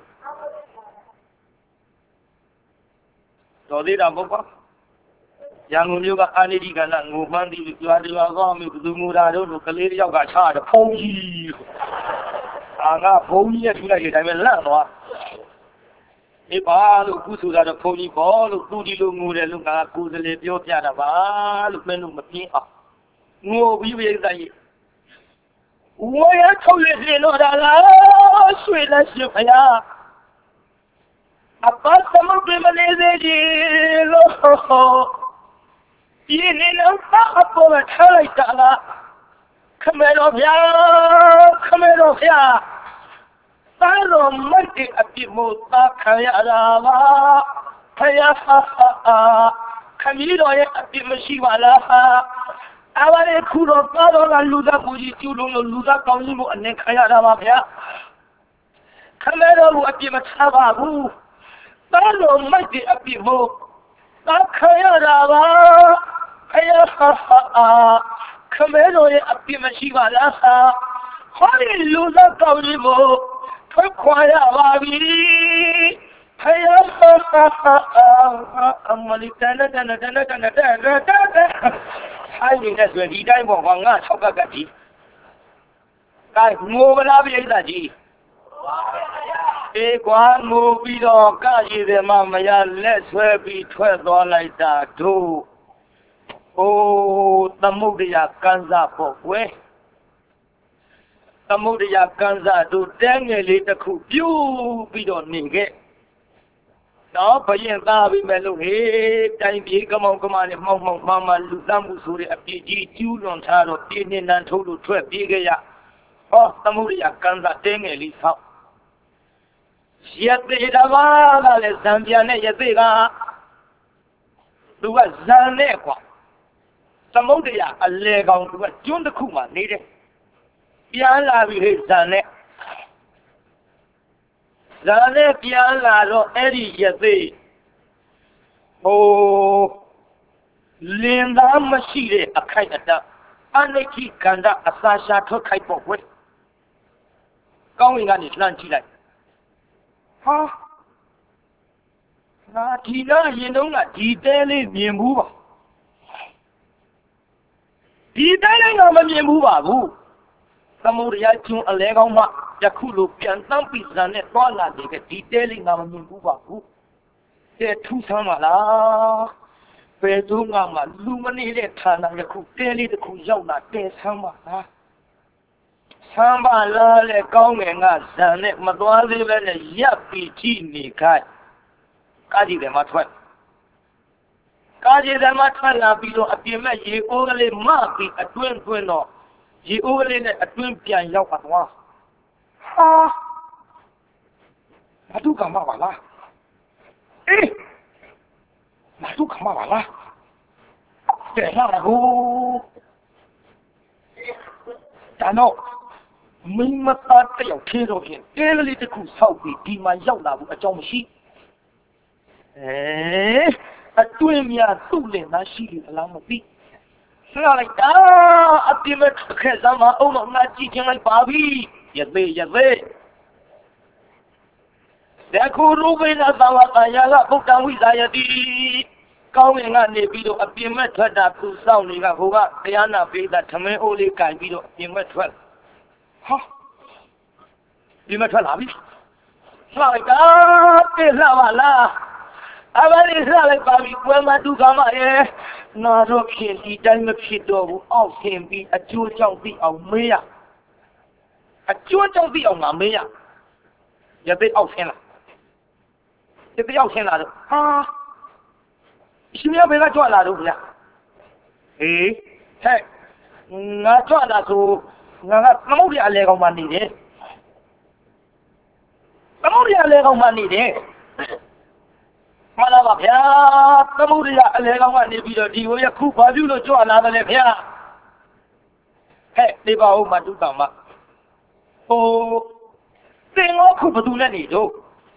တော်သေးတာပေါ့ကွာရန်ကုန်မြို့ကအာနိတိကနာငိုမှန်းပြီးကြွားကြွားကောင်းပြီဘယ်သူငိုတာတော့ကလေးတစ်ယောက်ကချတယ်ဖုံးကြီးအာငါဖုံးကြီးနဲ့ထူလိုက်တဲ့အတိုင်းပဲလန့်သွားဒီပါလို့ခုဆိုတာတော့ဖုံးကြီးပေါ့လို့သူဒီလိုငိုတယ်လို့ငါကိုယ်စလေပြောပြတာပါလို့မင်းတို့မပြင်းအောင်ငိုပြီးပြိဿကြီး我要抽月子落到了水了是不呀？阿爸怎么这么来在的喽？一年能把阿爸们吵来打了，可没老票，可没老票，三罗门的阿比木打开呀啦啦，开呀哈哈哈，看米罗也阿比木西瓦啦哈。阿娃嘞，苦了，把到那路上过去，就弄了路上搞一幕，恁看下他妈片，看来了路阿边么差吧不，把路买的阿边么，那看下他吧，哎呀哈哈啊，看来了也阿边么西瓜啦哈，好哩路上搞一幕，快快呀娃比。哎呀哈哈哈啊！阿妈哩，等等等等等等等等等等等。အဲ့ဒီနဲ့ဆိုဒီတိုင်းပေါ့ကွာငါ၆ကကကြီးကဲငိုမလားပြိဿကြီးအေးကွာငိုပြီးတော့ကကြီးတယ်မှမရလက်ဆွဲပြီးထွက်သွားလိုက်တာတို့အိုးသမုဒ္ဒရာကန်းစားပေါ့ကွယ်သမုဒ္ဒရာကန်းစားတို့တဲငယ်လေးတစ်ခုပြူပြီးတော့နေခဲ့တော့ဘရင်သားပြီးမဲ့လို့ဟေးတိုင်းပြည်ကမောင်ကမနဲ့မှောင်မှောင်မှမှလူသမ်းမှုဆိုတဲ့အပြည့်ကြီးကျူးလွန်ထားတော့ပြင်းနေနန်းထုတ်လို့ထွက်ပြေးခဲ့ရဟောသမုဒ္ဒရာကန်းစားတဲငယ်လေးဆောက်ရသေးတပါးကလည်းဇံပြန်နဲ့ရသေးကသူကဇံနဲ့ကွာသမုဒ္ဒရာအလေကောင်သူကကျွန်းတစ်ခုမှနေတယ်ပြန်လာပြီဟဲ့ဇံနဲ့ဇာနဲ့ပြန်လာတော့အဲ့ဒီရသေးဟိုလင်းသားမရှိတဲ့အခိုက်အတန့်အနိဋ္ဌိကန္တအစာရှာထွက်ခိုက်ပေါ့ကွယ်ကောင်းဝင်ကနေလှမ်းကြည့်လိုက်ဟာငါဒီနာရင်တုံးကဒီတဲလေးမြင်ဘူးပါဒီတဲလေးကမမြင်ဘူးပါဘူးသမုဒ္ဒရာကျွန်းအလဲကောင်းမှယခုလိုပြန်တမ်းပြီးဇာနဲ့သွားလာနေတဲ့ဒီတဲလေးငါမမြင်ဘူးပါဘူးတဲထူးဆန်းပါလားဘယ်သူမှမလူမနေတဲ့ဌာနယခုတဲလေးတစ်ခုရောက်လာတဲဆန်းပါလားဆန်းပါလားလေကောင်းငယ်ကဇာနဲ့မသွားသေးပဲနဲ့ရပ်ပြီးကြည့်နေခိုင်းကားကြီးတယ်မထွက်ကားကြီးတယ်မထွက်လာပြီးတော့အပြင်မဲ့ရေအိုးကလေးမပြီးအတွင်းတွင်းတော့ရေအိုးကလေးနဲ့အတွင်းပြန်ရောက်ပါသွားဟာမတူကမပါလားအေးမတူကမပါလားတဲ့လာကိုတano့မိမသားတယောက်သေးတော့ဖြင့်တဲကလေးတစ်ခုဆောက်ပြီးဒီမှာရောက်လာဘူးအကြောင်းမရှိအဲအတွင်းများသူ့လင်သားရှိတယ်အလားမသိဆရာလိုက်တာအပြစ်မဲ့ခဲ့စမ်းမအောင်တော့ငါကြည့်ချင်းလိုက်ပါပြီရသေးရသေးတခုရူပိနာသဝတယာကဗုဒ္ဓဝိဇာယတိကောင်းငင်ကနေပြီးတော့အပြစ်မဲ့ထွက်တာသူစောင့်နေတာဟိုကတရားနာပေးတာထမင်းအိုးလေးကင်ပြီးတော့အပြစ်မဲ့ထွက်ဟာဒီမဲ့ထွက်လာပြီဆရာလိုက်တာပြေလာပါလားအဘလေးဆရာလိုက်ပါပြီပွဲမှာဒုက္ခမရဲ့နာတော့ဖြစ်ဒီတိုင်းမဖြစ်တော့ဘူးအောက်ဆင်းပြီးအကျိုးကြောင့်ပြီးအောင်မေးရအကျိုးကြောင့်ပြီးအောင်ငါမေးရရတဲ့အောက်ဆင်းလာရတဲ့အောက်ဆင်းလာတော့ဟာရှင်မဘယ်ကကြွလာတော့ဗျာဟေးဟဲ့ငါကြွလာဆိုငါကသမုဒ္ဒရာအလဲကောင်မှနေတယ်သမုဒ္ဒရာအလဲကောင်မှနေတယ်မှန်လားပါဗျာသမုဒ္ဒရာအလဲကောင်ကနေပြီးတော့ဒီကိုရခုဘာပြုလို့ကြွလာတယ်လဲဗျာဟဲ့နေပါဦးမတုတ္တမဟိုသင်ရောခုဘသူနဲ့နေတော့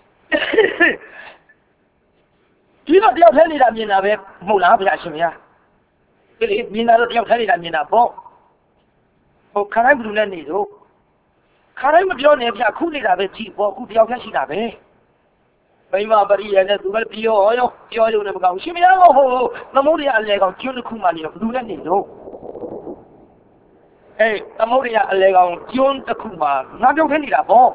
ဒီတော့တယောက်ထဲနေတာမြင်တာပဲမဟုတ်လားဗျာရှင်ဗျာဒီလေမြင်တာတော့တယောက်ထဲနေတာမြင်တာပေါ့ဟိုခါတိုင်းဘသူနဲ့နေတော့ခါတိုင်းမပြောနဲ့ဗျာခုနေတာပဲကြည့်ပေါ့ခုတယောက်ထဲရှိတာပဲမိမပရိယနဲ့သူကပြောရောပြောရုံနဲ့မကောင်းရှင်မရတော့ဟိုသမုဒ္ဒရာအလဲကောင်ကျွန်းတစ်ခုမှနေတော့ဘယ်သူနဲ့နေတော့အေးသမုဒ္ဒရာအလဲကောင်ကျွန်းတစ်ခုမှငါပြောခဲနေတာပေါ့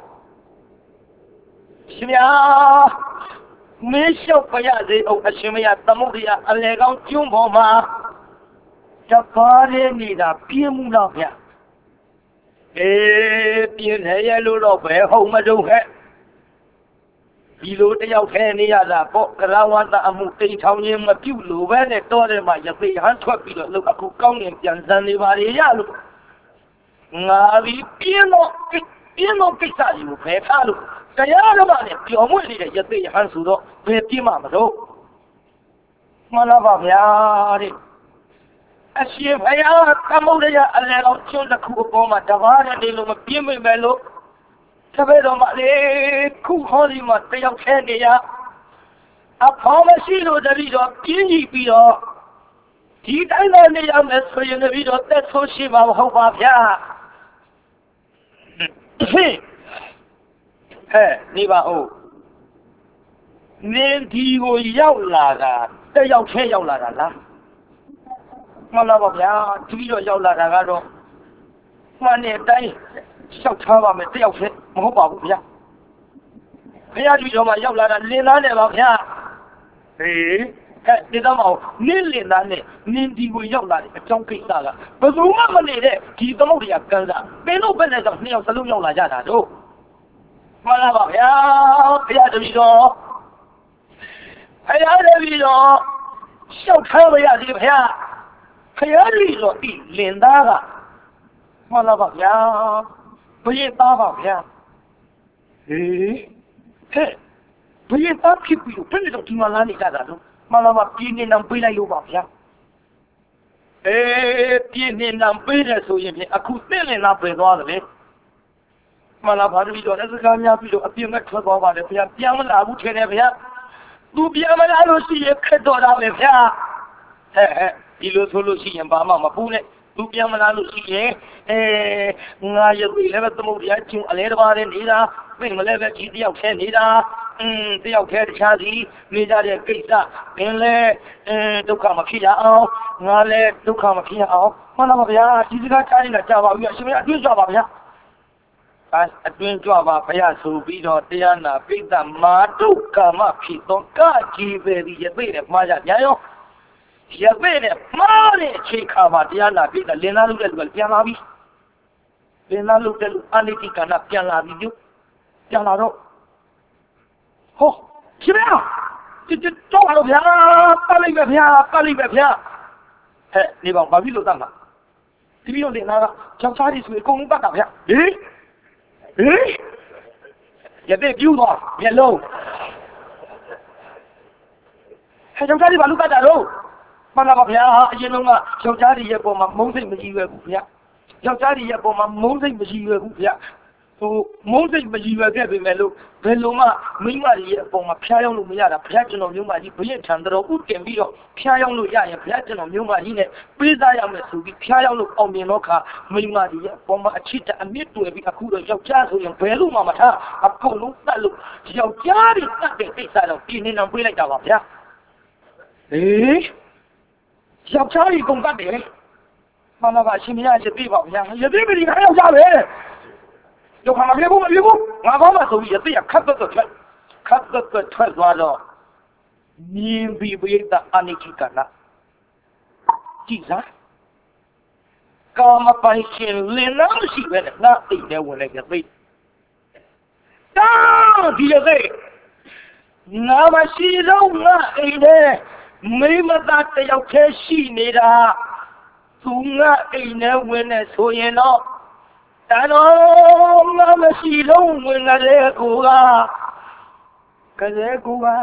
ရှင်မရမင်းလျှောက်ပြရစေအောင်အရှင်မရသမုဒ္ဒရာအလဲကောင်ကျွန်းပေါ်မှာတပါးလေးနေတာပြင်းမှုတော့ဗျအေးပြင်းနေရလို့တော့ဘယ်ဟုတ်မတော့ဟဲ့ဒီလိုတယောက်ထဲနေရတာပေါ့ကရဝတ္တအမှုတိမ်ထောင်ခြင်းမပြုတ်လို့ပဲနဲ့တော့တယ်မှာရပေဟန်ထွက်ပြီးတော့လောက်အခုကောင်းနေပြန်စံနေပါလေရလို့ငါဒီပြင်းတော့ပြင်းတော့ကိစ္စကြီးကိုဖယ်ထားလို့တရားဓမ္မနဲ့ပျော်မွေ့နေတဲ့ရပေဟန်ဆိုတော့ဘယ်ပြင်းမှမလို့မှန်လားပါဗျာတဲ့အရှင်ဘုရားသမုဒ္ဒရာအလဲတော်ကျွန်းတစ်ခုအပေါ်မှာတပါးနဲ့နေလို့မပြင်းမိမယ်လို့တပည့်တော်မလေးခုဟောဒီမှာတယောက်ထဲနေရအဖော်မရှိလို့တပည့်တော်ပြင်းကြည့်ပြီးတော့ဒီတိုင်းသာနေရမယ်ဆိုရင်တပည့်တော်သက်ဆိုးရှိမှာမဟုတ်ပါဗျာဟဲ့နေပါဦးနင်းဒီကိုရောက်လာတာတယောက်ထဲရောက်လာတာလားမှန်လားပါဗျာတပည့်တော်ရောက်လာတာကတော့မှန်တဲ့အတိုင်းလျှောက်ထားပါမယ်တယောက်ထဲမဟုတ်ပါဘူးဗျာဘုရားကြီးတော်မှာရောက်လာတာလင်သားနဲ့ပါဗျာဟေးဟဲ့ဒီတော့မဟုတ်နင်းလင်သားနဲ့နင်းဒီကိုရောက်လာတဲ့အကြောင်းကိစ္စကဘယ်သူမှမနေတဲ့ဒီသမုဒ္ဒရာကန်းစားပင်လို့ပဲနဲ့ကြောင့်နှစ်ယောက်စလုံးရောက်လာကြတာတို့မှန်လားပါဗျာဘုရားတပည့်တော်ဘုရားတပည့်တော်လျှောက်ထားပါရစေဗျာဘုရားကြီးတော်ဒီလင်သားကမှန်လားပါဗျာဘယ်သားပါဗျာဟေးဟဲ့ဘယ်သားဖြစ်ပြီးတော့ဘယ်လိုဒီမှာလာနေကြတာလို့မလာမပြင်းနေနံပေးလိုက်လို့ပါဗျာအေးပြင်းနေနံပေးတယ်ဆိုရင်အခုသိလင်လာပြေသွားတယ်လေမလာဘာလို့ပြီးတော့လက်စကားများပြီးတော့အပြင်းမဲ့ထွက်သွားပါတယ်ဗျာပြန်မလာဘူးထင်တယ်ဗျာသူပြန်မလာလို့ရှိရင်ခက်တော့တာပဲဗျာဟဲ့ဟဲ့ဒီလိုဆိုလို့ရှိရင်ဘာမှမပူနဲ့သူပြန်မလာလို့ရှိရင်အဲငါရုပ်လည်းပဲသမုဒ္ဒရာကျုံအလဲတစ်ပါးနဲ့နေတာပြင်းမလဲပဲဒီတယောက်ထဲနေတာอืมတယောက်ထဲတခြားစီနေကြတဲ့ကိစ္စပင်လဲအဲဒုက္ခမဖြစ်ရအောင်ငါလည်းဒုက္ခမဖြစ်ရအောင်မှန်ပါဗျာဒီစကားကြားနေတာကြားပါပြီအရှင်မအတွင်းကြပါဗျာအဲအတွင်းကြပါဘုရားဆိုပြီးတော့တရားနာပိဋကမာဒုက္ခမဖြစ်တော့ကကြီးပဲဒီရသိတယ်မှားကြညာရောရပေနဲ့မှားတဲ့အခြေခါမှာတရားနာပြီးတော့လင်သားလုပ်တဲ့လူကပြန်လာပြီလင်သားလုပ်တဲ့လူအနိတိကနာပြန်လာပြီမြို့ပြန်လာတော့ဟောရှင်ဗျာဒီတော့တော့ဗျာပတ်လိုက်ပဲဗျာပတ်လိုက်ပဲဗျာဟဲ့နေပါဘာဖြစ်လို့တတ်မှာဒီပြီးတော့လင်သားကချောင်းစားကြီးဆိုအကုန်လုံးတတ်တာဗျာဟေးဟေးရတဲ့ပြူတော့မျက်လုံးဟဲ့ချောင်းစားကြီးဘာလို့တတ်တာလို့မှန်ပါဗျာအရင်လုံးကယောက်ျားတွေရဲ့ပုံမှာမုန်းစိတ်မကြီးပဲဘူးဗျာယောက်ျားတွေရဲ့ပုံမှာမုန်းစိတ်မရှိရဘူးဗျဟိုမုန်းစိတ်မရှိရခဲ့ပေမဲ့လို့ဘယ်လိုမှမိမတွေရဲ့အပေါ်မှာဖျားယောင်းလို့မရတာဘုရားကျွန်တော်မျိုးမကြီးဘုရင်ထံတော်ဥတင်ပြီးတော့ဖျားယောင်းလို့ရရင်ဘုရားကျွန်တော်မျိုးမကြီးနဲ့ပေးစားရမယ်ဆိုပြီးဖျားယောင်းလို့အောင်မြင်တော့ခါမိမတွေရဲ့အပေါ်မှာအချစ်တအမြင့်တွေ့ပြီးအခုတော့ယောက်ျားဆိုရင်ဘယ်လို့မှမထားအကုန်လုံးတတ်လို့ယောက်ျားတွေတတ်တဲ့ကိစ္စတော့ပြင်းနေအောင်ပြေးလိုက်တာပါဗျာဟေးယောက်ျားတွေကုန်တတ်တယ်မမကအရှင်မရရပြပါဗျာရပြပြီခါယောက်ျားပဲယောက်ျားမပြေဘူးမပြေဘူးငါကောင်းမှဆိုပြီးရပြခတ်တော့ထွက်ခတ်တော့ထွက်သွားတော့မြင်ပြီးပြတာအနိကိကနာကြည့်စားကာမပိုင်ရှင်လင်းနာမရှိပဲနဲ့ငါအိတ်ထဲဝင်လိုက်ရသိတာဒီရသိငါမရှိတော့ငါအိတ်ထဲမိမသားတယောက်တည်းရှိနေတာသူငါအိမ်ထဲဝင်နေဆိုရင်တော့တန်တော်ငါမရှိလုံးဝင်ကြတဲ့ကိုကကလေးကူက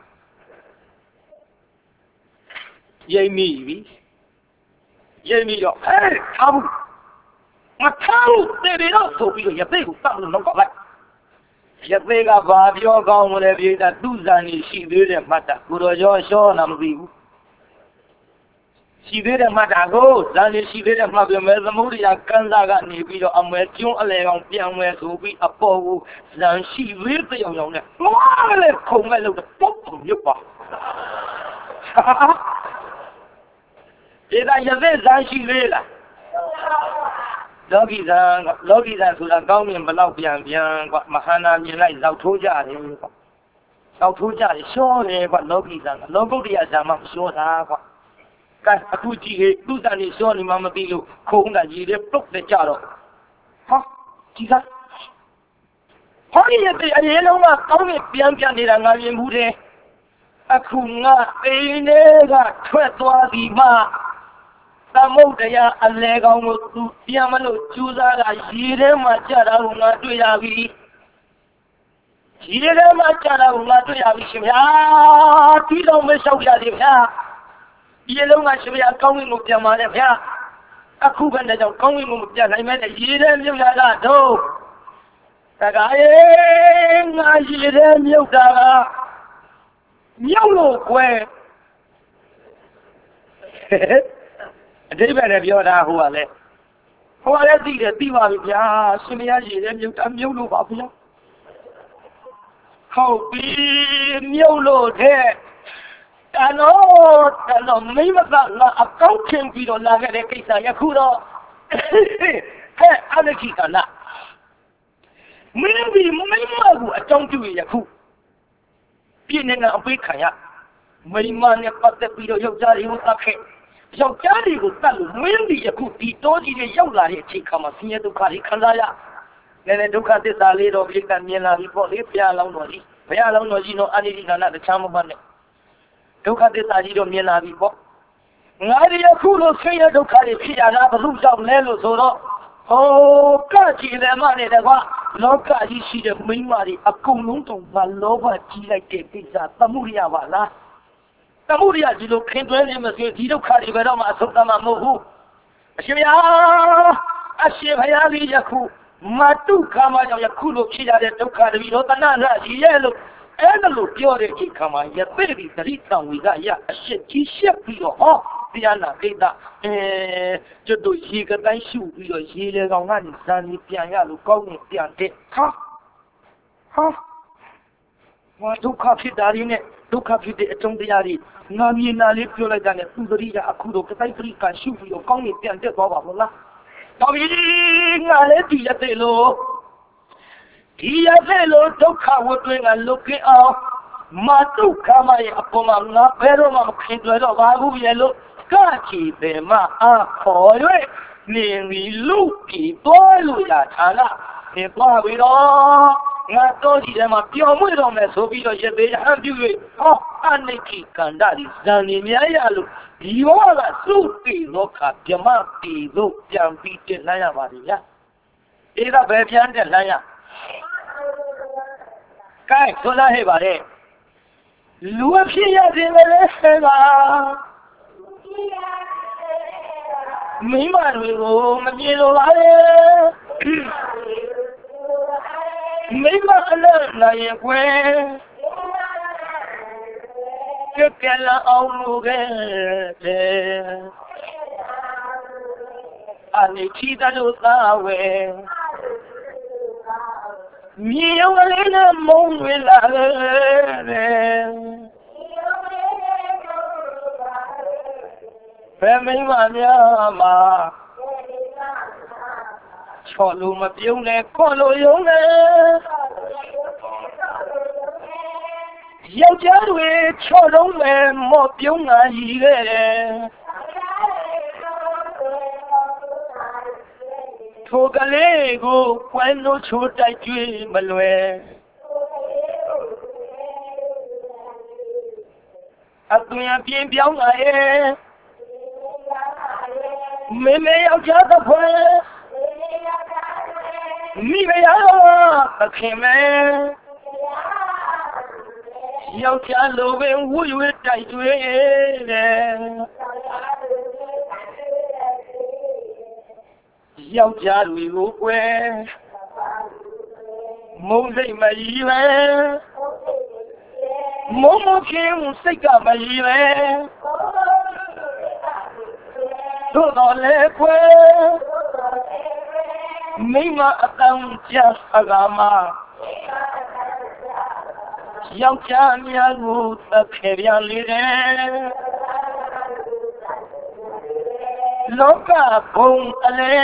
ရိပ်မိပြီရိပ်မိတော့ဟဲ့ထားဘူးမထားဘူးတေးတော့ဆိုပြီးတော့ရသေးကိုတတ်လို့တော့လိုက်ရသေးကဘာပြောကောင်းမလဲပြေးတာသူ့ဇာနေရှိသေးတယ်မှတ်တာကိုတော်ကျော်ရှောနာမသိဘူးရှိသေးတယ်မှတ်တာကိုဇာနေရှိသေးတယ်မှတ်ပြမယ်သမုဒ္ဒရာကန်းစားကနေပြီးတော့အမဲကျွန်းအလဲကောင်ပြန်မဲဆိုပြီးအပေါ်ကိုဇန်ရှိသေးတဲ့အောင်အောင်နဲ့မွားလေခုံမဲ့လို့ပုတ်ပုံမြုပ်ပါဒီကရသေးဇန်ရှိသေးလားလောကီဇန်လောကီဇန်ဆိုတာကောင်းမြင်ဘလောက်ပြန်ပြန်ကွာမဟာနာမြင်လိုက်လောက်ထိုးကြတယ်ကွာလောက်ထိုးကြတယ်ရှောတယ်ကွာလောကီဇန်လောကုတ္တရာဇန်မှမရှောတာကွာကဲအခုကြည့်ဟေ့သူ့တန်နေရှောနေမှမသိလို့ခုံးတာကြီးတွေပုတ်တဲ့ကြတော့ဟာကြည့်စားဟောဒီရဲ့အရေးလုံးကကောင်းမြင်ပြန်ပြန်နေတာငါမြင်ဘူးတယ်အခုငါအိမ်ထဲကထွက်သွားပြီမှသမုဒ္ဒရာအလဲကောင်ကိုသူပြန်မလို့ကျူးစားတာရေထဲမှာကြတာကိုငါတွေ့ရပြီရေထဲမှာကြတာကိုငါတွေ့ရပြီရှင်ဗျာဒီတော့မလျှောက်ရသေးဗျာဒီလုံးကရှင်ဗျာကောင်းဝင်ကိုပြန်ပါလေဗျာအခုပဲတဲ့ကြောင့်ကောင်းဝင်ကိုမပြန်နိုင်မဲ့ရေထဲမြုပ်လာတော့တကားရဲ့ငါရေထဲမြုပ်တာကမြုပ်လို့ကွယ်အတိပ္ပယ်နဲ့ပြောတာဟိုကလည်းဟိုကလည်းသိတယ်သိပါပြီဗျာရှင်မရရေထဲမြုပ်တာမြုပ်လို့ပါဗျာဟုတ်ပြီမြုပ်လို့တဲ့တန်တော့တန်တော့မိမကငါအကောင့်ချင်းပြီးတော့လာခဲ့တဲ့ကိစ္စယခုတော့ဟဲ့အနခိကနာမင်းဒီမင်းမကူအကြောင်းပြုရခုပြင်းနေတဲ့အပိခံရမိမနဲ့ပတ်သက်ပြီးတော့ယောက်ျားတွေကိုတတ်ခဲ့ယောက်ျားတွေကိုတတ်လို့မင်းဒီယခုဒီတောကြီးတွေရောက်လာတဲ့အချိန်ခါမှာဆင်းရဲဒုက္ခတွေခံစားရနည်းနည်းဒုက္ခသစ္စာလေးတော့ပြိတ္တမြင်လာပြီပေါ့လေဘုရားလောင်းတော်ကြီးဘုရားလောင်းတော်ကြီးတော့အနိတိကနာတခြားမဟုတ်နဲ့ဒုက္ခသစ္စာကြီးတော့မြင်လာပြီပေါ့ငါဒီယခုလိုဆင်းရဲဒုက္ခတွေဖြစ်ရတာဘယ်လိုကြောင့်လဲလို့ဆိုတော့ဟိုကကြည်လည်းမနဲ့တကွာလောကကြီးရှိတဲ့မိန်းမတွေအကုန်လုံးတုံးပါလောဘကြီးလိုက်တဲ့ကိစ္စသမှုရပါလားသမှုရကြီးလို့ခင်သွဲနေမဆိုဒီဒုက္ခတွေဘယ်တော့မှအဆုံးသတ်မှာမဟုတ်ဘူးအရှင်ဗျာအရှင်ဘုရားကြီးယခုမတုခါမကြောင့်ယခုလိုဖြစ်ရတဲ့ဒုက္ခတွေတော့တဏှာရရှိရဲ့လို့အဲ့ဒါလို့ပြောတဲ့ဒီခါမှာယသိတိသတိတံဝီကအရာအရှိကြီးရှက်ပြီးတော့ဟောတရားနာကိစ္စအဲကျွတ်တို့ရေကတိုင်းရှုပြီးတော့ရေလေကောင်ကနေဇာနေပြန်ရလို့ကောင်းနေပြန်တဲ့ဟာဟာဘာဒုက္ခဖြစ်တာရင်းနဲ့ဒုက္ခဖြစ်တဲ့အကျုံးတရားတွေငါမြင်လာလေးပြောလိုက်တာနဲ့သူသတိကအခုတော့ကတိုင်းပရိကရှုပြီးတော့ကောင်းနေပြန်တဲ့သွားပါမလားတော်ပြီငါလည်းဒီရက်တဲ့လို့ဒီရက်တဲ့လို့ဒုက္ခဝတ်တွင်ကလုတ်ကင်းအောင်မတုခမရဲ့အပေါ်မှာငါဘယ်တော့မှမခင်တွေ့တော့ပါဘူးရဲ့လို့ကချီတယ်မအားခေါ်၍နေပြီးလူပြီးတော်လို့ရဌာနနေသွားပြီးတော့ငါတော့ဒီထဲမှာပျော်မွေ့တော့မယ်ဆိုပြီးတော့ရသေးဟန်ပြု၍ဟောအနိခိကန္တဒီဇန်နေများရလို့ဒီဘောကစုတီလောကပြမတီတို့ပြန်ပြီးတက်လှမ်းရပါလိမ့်ဗျာအေးကဘယ်ပြန်တက်လှမ်းရကဲဆိုလာဟဲ့ပါတဲ့လူအဖြစ်ရတယ်လေဆဲပါမိမတွေကိုမမြင်လိုပါနဲ့မိမအလည်းနိုင်ရင်ကွယ်ကြက်ကြလာအောင်လို့ခဲ့တယ်အနေချီတလို့သားဝဲမြင်ရုံလေးနဲ့မုန်းတွေလာတယ်ဘယ်မိမများမှာချော်လို့မပြုံးနဲ့ခေါ်လို့ယုံနဲ့ယောက်ျားတွေချော်လုံးမဲ့မော့ပြုံးငါကြီးခဲ့တယ်ထိုကလေးကိုကွယ်လို့ချိုးတိုက်ကျွေးမလွယ်အသွင်ပြင်းပြောင်းလာရဲ့မေမေယောက်ျားတစ်ဖွဲမိမယာသခင်မဲယောက်ျားလိုပင်ဝူရွေးတိုက်ကျွေးတယ်ယောက်ျားတွေကိုကွယ်မုန်းစိတ်မကြီးပဲမုန်းမခင်စိတ်ကမကြီးပဲသို့တော်လည်းကွယ်မိမအတောင်ကြအကမှာယောက်ျားများကိုသတ်ခဲ့ပြန်လေတယ်လောကဘုံအလဲ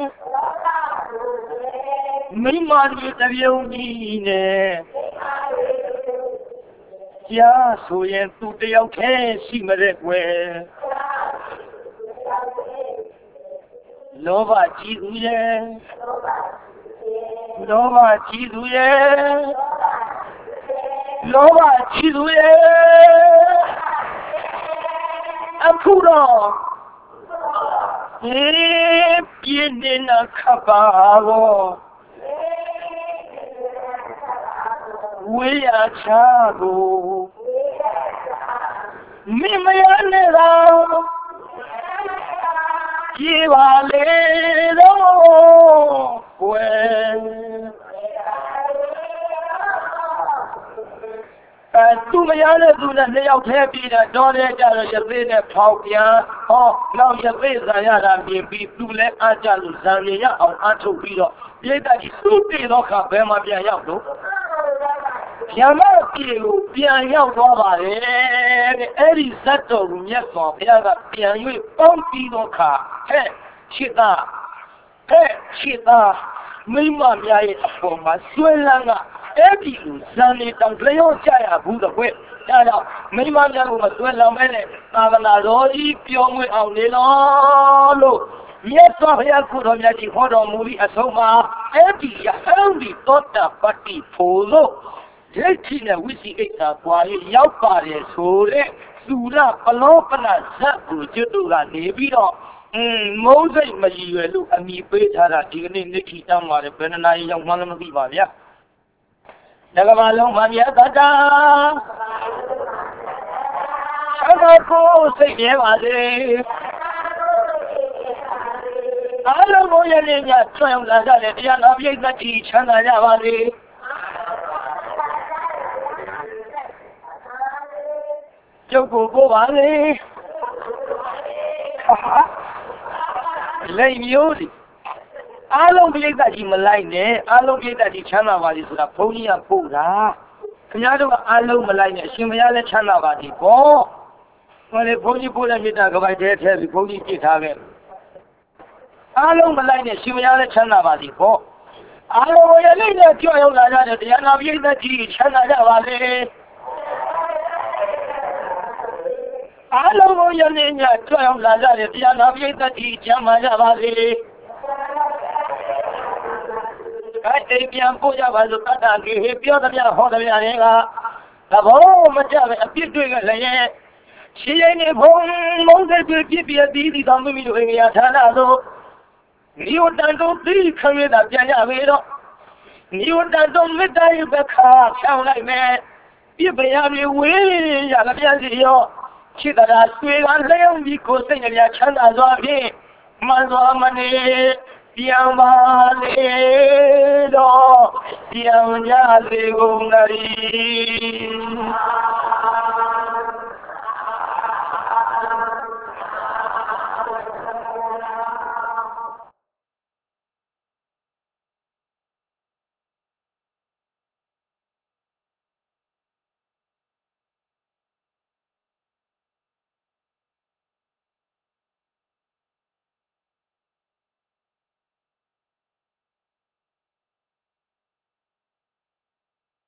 မိမတို့တပြုံကြီးနဲ့ကြားဆိုရင်သူတယောက်တည်းရှိမတဲ့ကွယ်လောဘကြီးသူရဲ့လောဘကြီးသူရဲ့လောဘကြီးသူရဲ့အခုတော့အေးပြင်းနေတာခပါတော့ဝေးရချာကိုမိမရနေတော့ကြည်ပါလေတော့ကွယ်အဲသူမရတဲ့သူနဲ့နှစ်ယောက်ထဲပြီးတော့တော်တဲ့ကြတော့ရသေးနဲ့ဖောက်ပြန်ဟောနောက်ရသေးဇာရတာမြင်ပြီးသူလည်းအားကြလို့ဇာနေရအောင်အားထုတ်ပြီးတော့ပြိတ္တာကြီးစုတည်တော့ခါဘယ်မှာပြန်ရောက်တော့ရမပြေကိုပြန်ရောက်သွားပါတယ်တဲ့အဲ့ဒီဇတ်တော်ကိုမြတ်စွာဘုရားကပြန်၍ပေါင်းပြီးတော့ခါဟဲ့ရှိသားဟဲ့ရှိသားမိမများရဲ့အပေါ်မှာဆွဲလန်းကအဲ့ဒီလိုဇန်နေတောင်လျော့ကြရဘူးတော့ကွဒါကြောင့်မိမများကိုမဆွဲလန်းမဲနဲ့သာသနာတော်ကြီးပြောင်းဝင်အောင်နေလို့လို့မြတ်စွာဘုရားကိုတော်မြတ်ကြီးဟောတော်မူပြီးအဆုံးမှာအဲ့ဒီရဟန်းဒီသောတာပတ္တိဖို့လို့ဒိဋ္ဌိနဲ့ဝိသိကိစ္စပွားရေးရောက်ပါတယ်ဆိုတဲ့သုရပလောပနဇတ်ကိုကျွတ်တို့ကနေပြီးတော့အင်းမုန်းစိတ်မရည်ရွယ်လို့အမိပေးထားတာဒီကနေ့နိခိတမ်းပါတယ်ဘယ်နှနာရီရောက်မှလည်းမသိပါဗျာတက္ကမလုံးမှာမြတ်တတာသက္ကကိုစိတ်ရဲပါစေအားလုံးကိုရည်ရည်ဆွမ်းလာကြတဲ့တရားနာပိဋကတိချမ်းသာကြပါစေကျုပ်ကိုကိုပါလေလိမ်မျိုးစီအားလုံးပိဋကတိမလိုက်နဲ့အားလုံးပိဋကတိချမ်းသာပါစေဆိုတာဘုန်းကြီးကပို့တာခင်ဗျားတို့ကအားလုံးမလိုက်နဲ့အရှင်ဘုရားလည်းချမ်းသာပါစေပေါ့ဟောလေဘုန်းကြီးပို့တဲ့မေတ္တာကပိုက်တဲထဲပြီးဘုန်းကြီးပြစ်ထားခဲ့အားလုံးမလိုက်နဲ့ရှင်ဘုရားလည်းချမ်းသာပါစေပေါ့အားလုံးရလေးနဲ့ကြောက်ရောက်လာကြတဲ့တရားနာပိဋကတိချမ်းသာကြပါစေအားလုံးကိုယနေ့ညကြွရောက်လာကြတဲ့တရားနာပိဋကတိချမ်းသာကြပါစေအဲ့ဒီပြန်ပို့ကြပါစို့တတ်တာကြီးပြောသမျှဟောသမျှတွေကသဘောမကျပဲအပြစ်တွေကလည်းရဲ့ရှင်းရင်းနေဘုံမုန်းတဲ့ပြပြပြသည်ဒီတော်မိမိတို့အိမ်ရဌာနသို့နိဝတ္တန်တို့သိခံရတာပြန်ရပြီတော့နိဝတ္တန်တို့မေတ္တာရဲ့ဘခါဖြောင်းလိုက်မယ်ပြပရမြေဝေးရလည်းပြန်စီရောချစ်တာတွေ့ကလျောင်းပြီးကိုယ်စိတ်နဲ့ချမ်းသာစွာဖြင့် Mazamani Yamale do Yamjali Gungari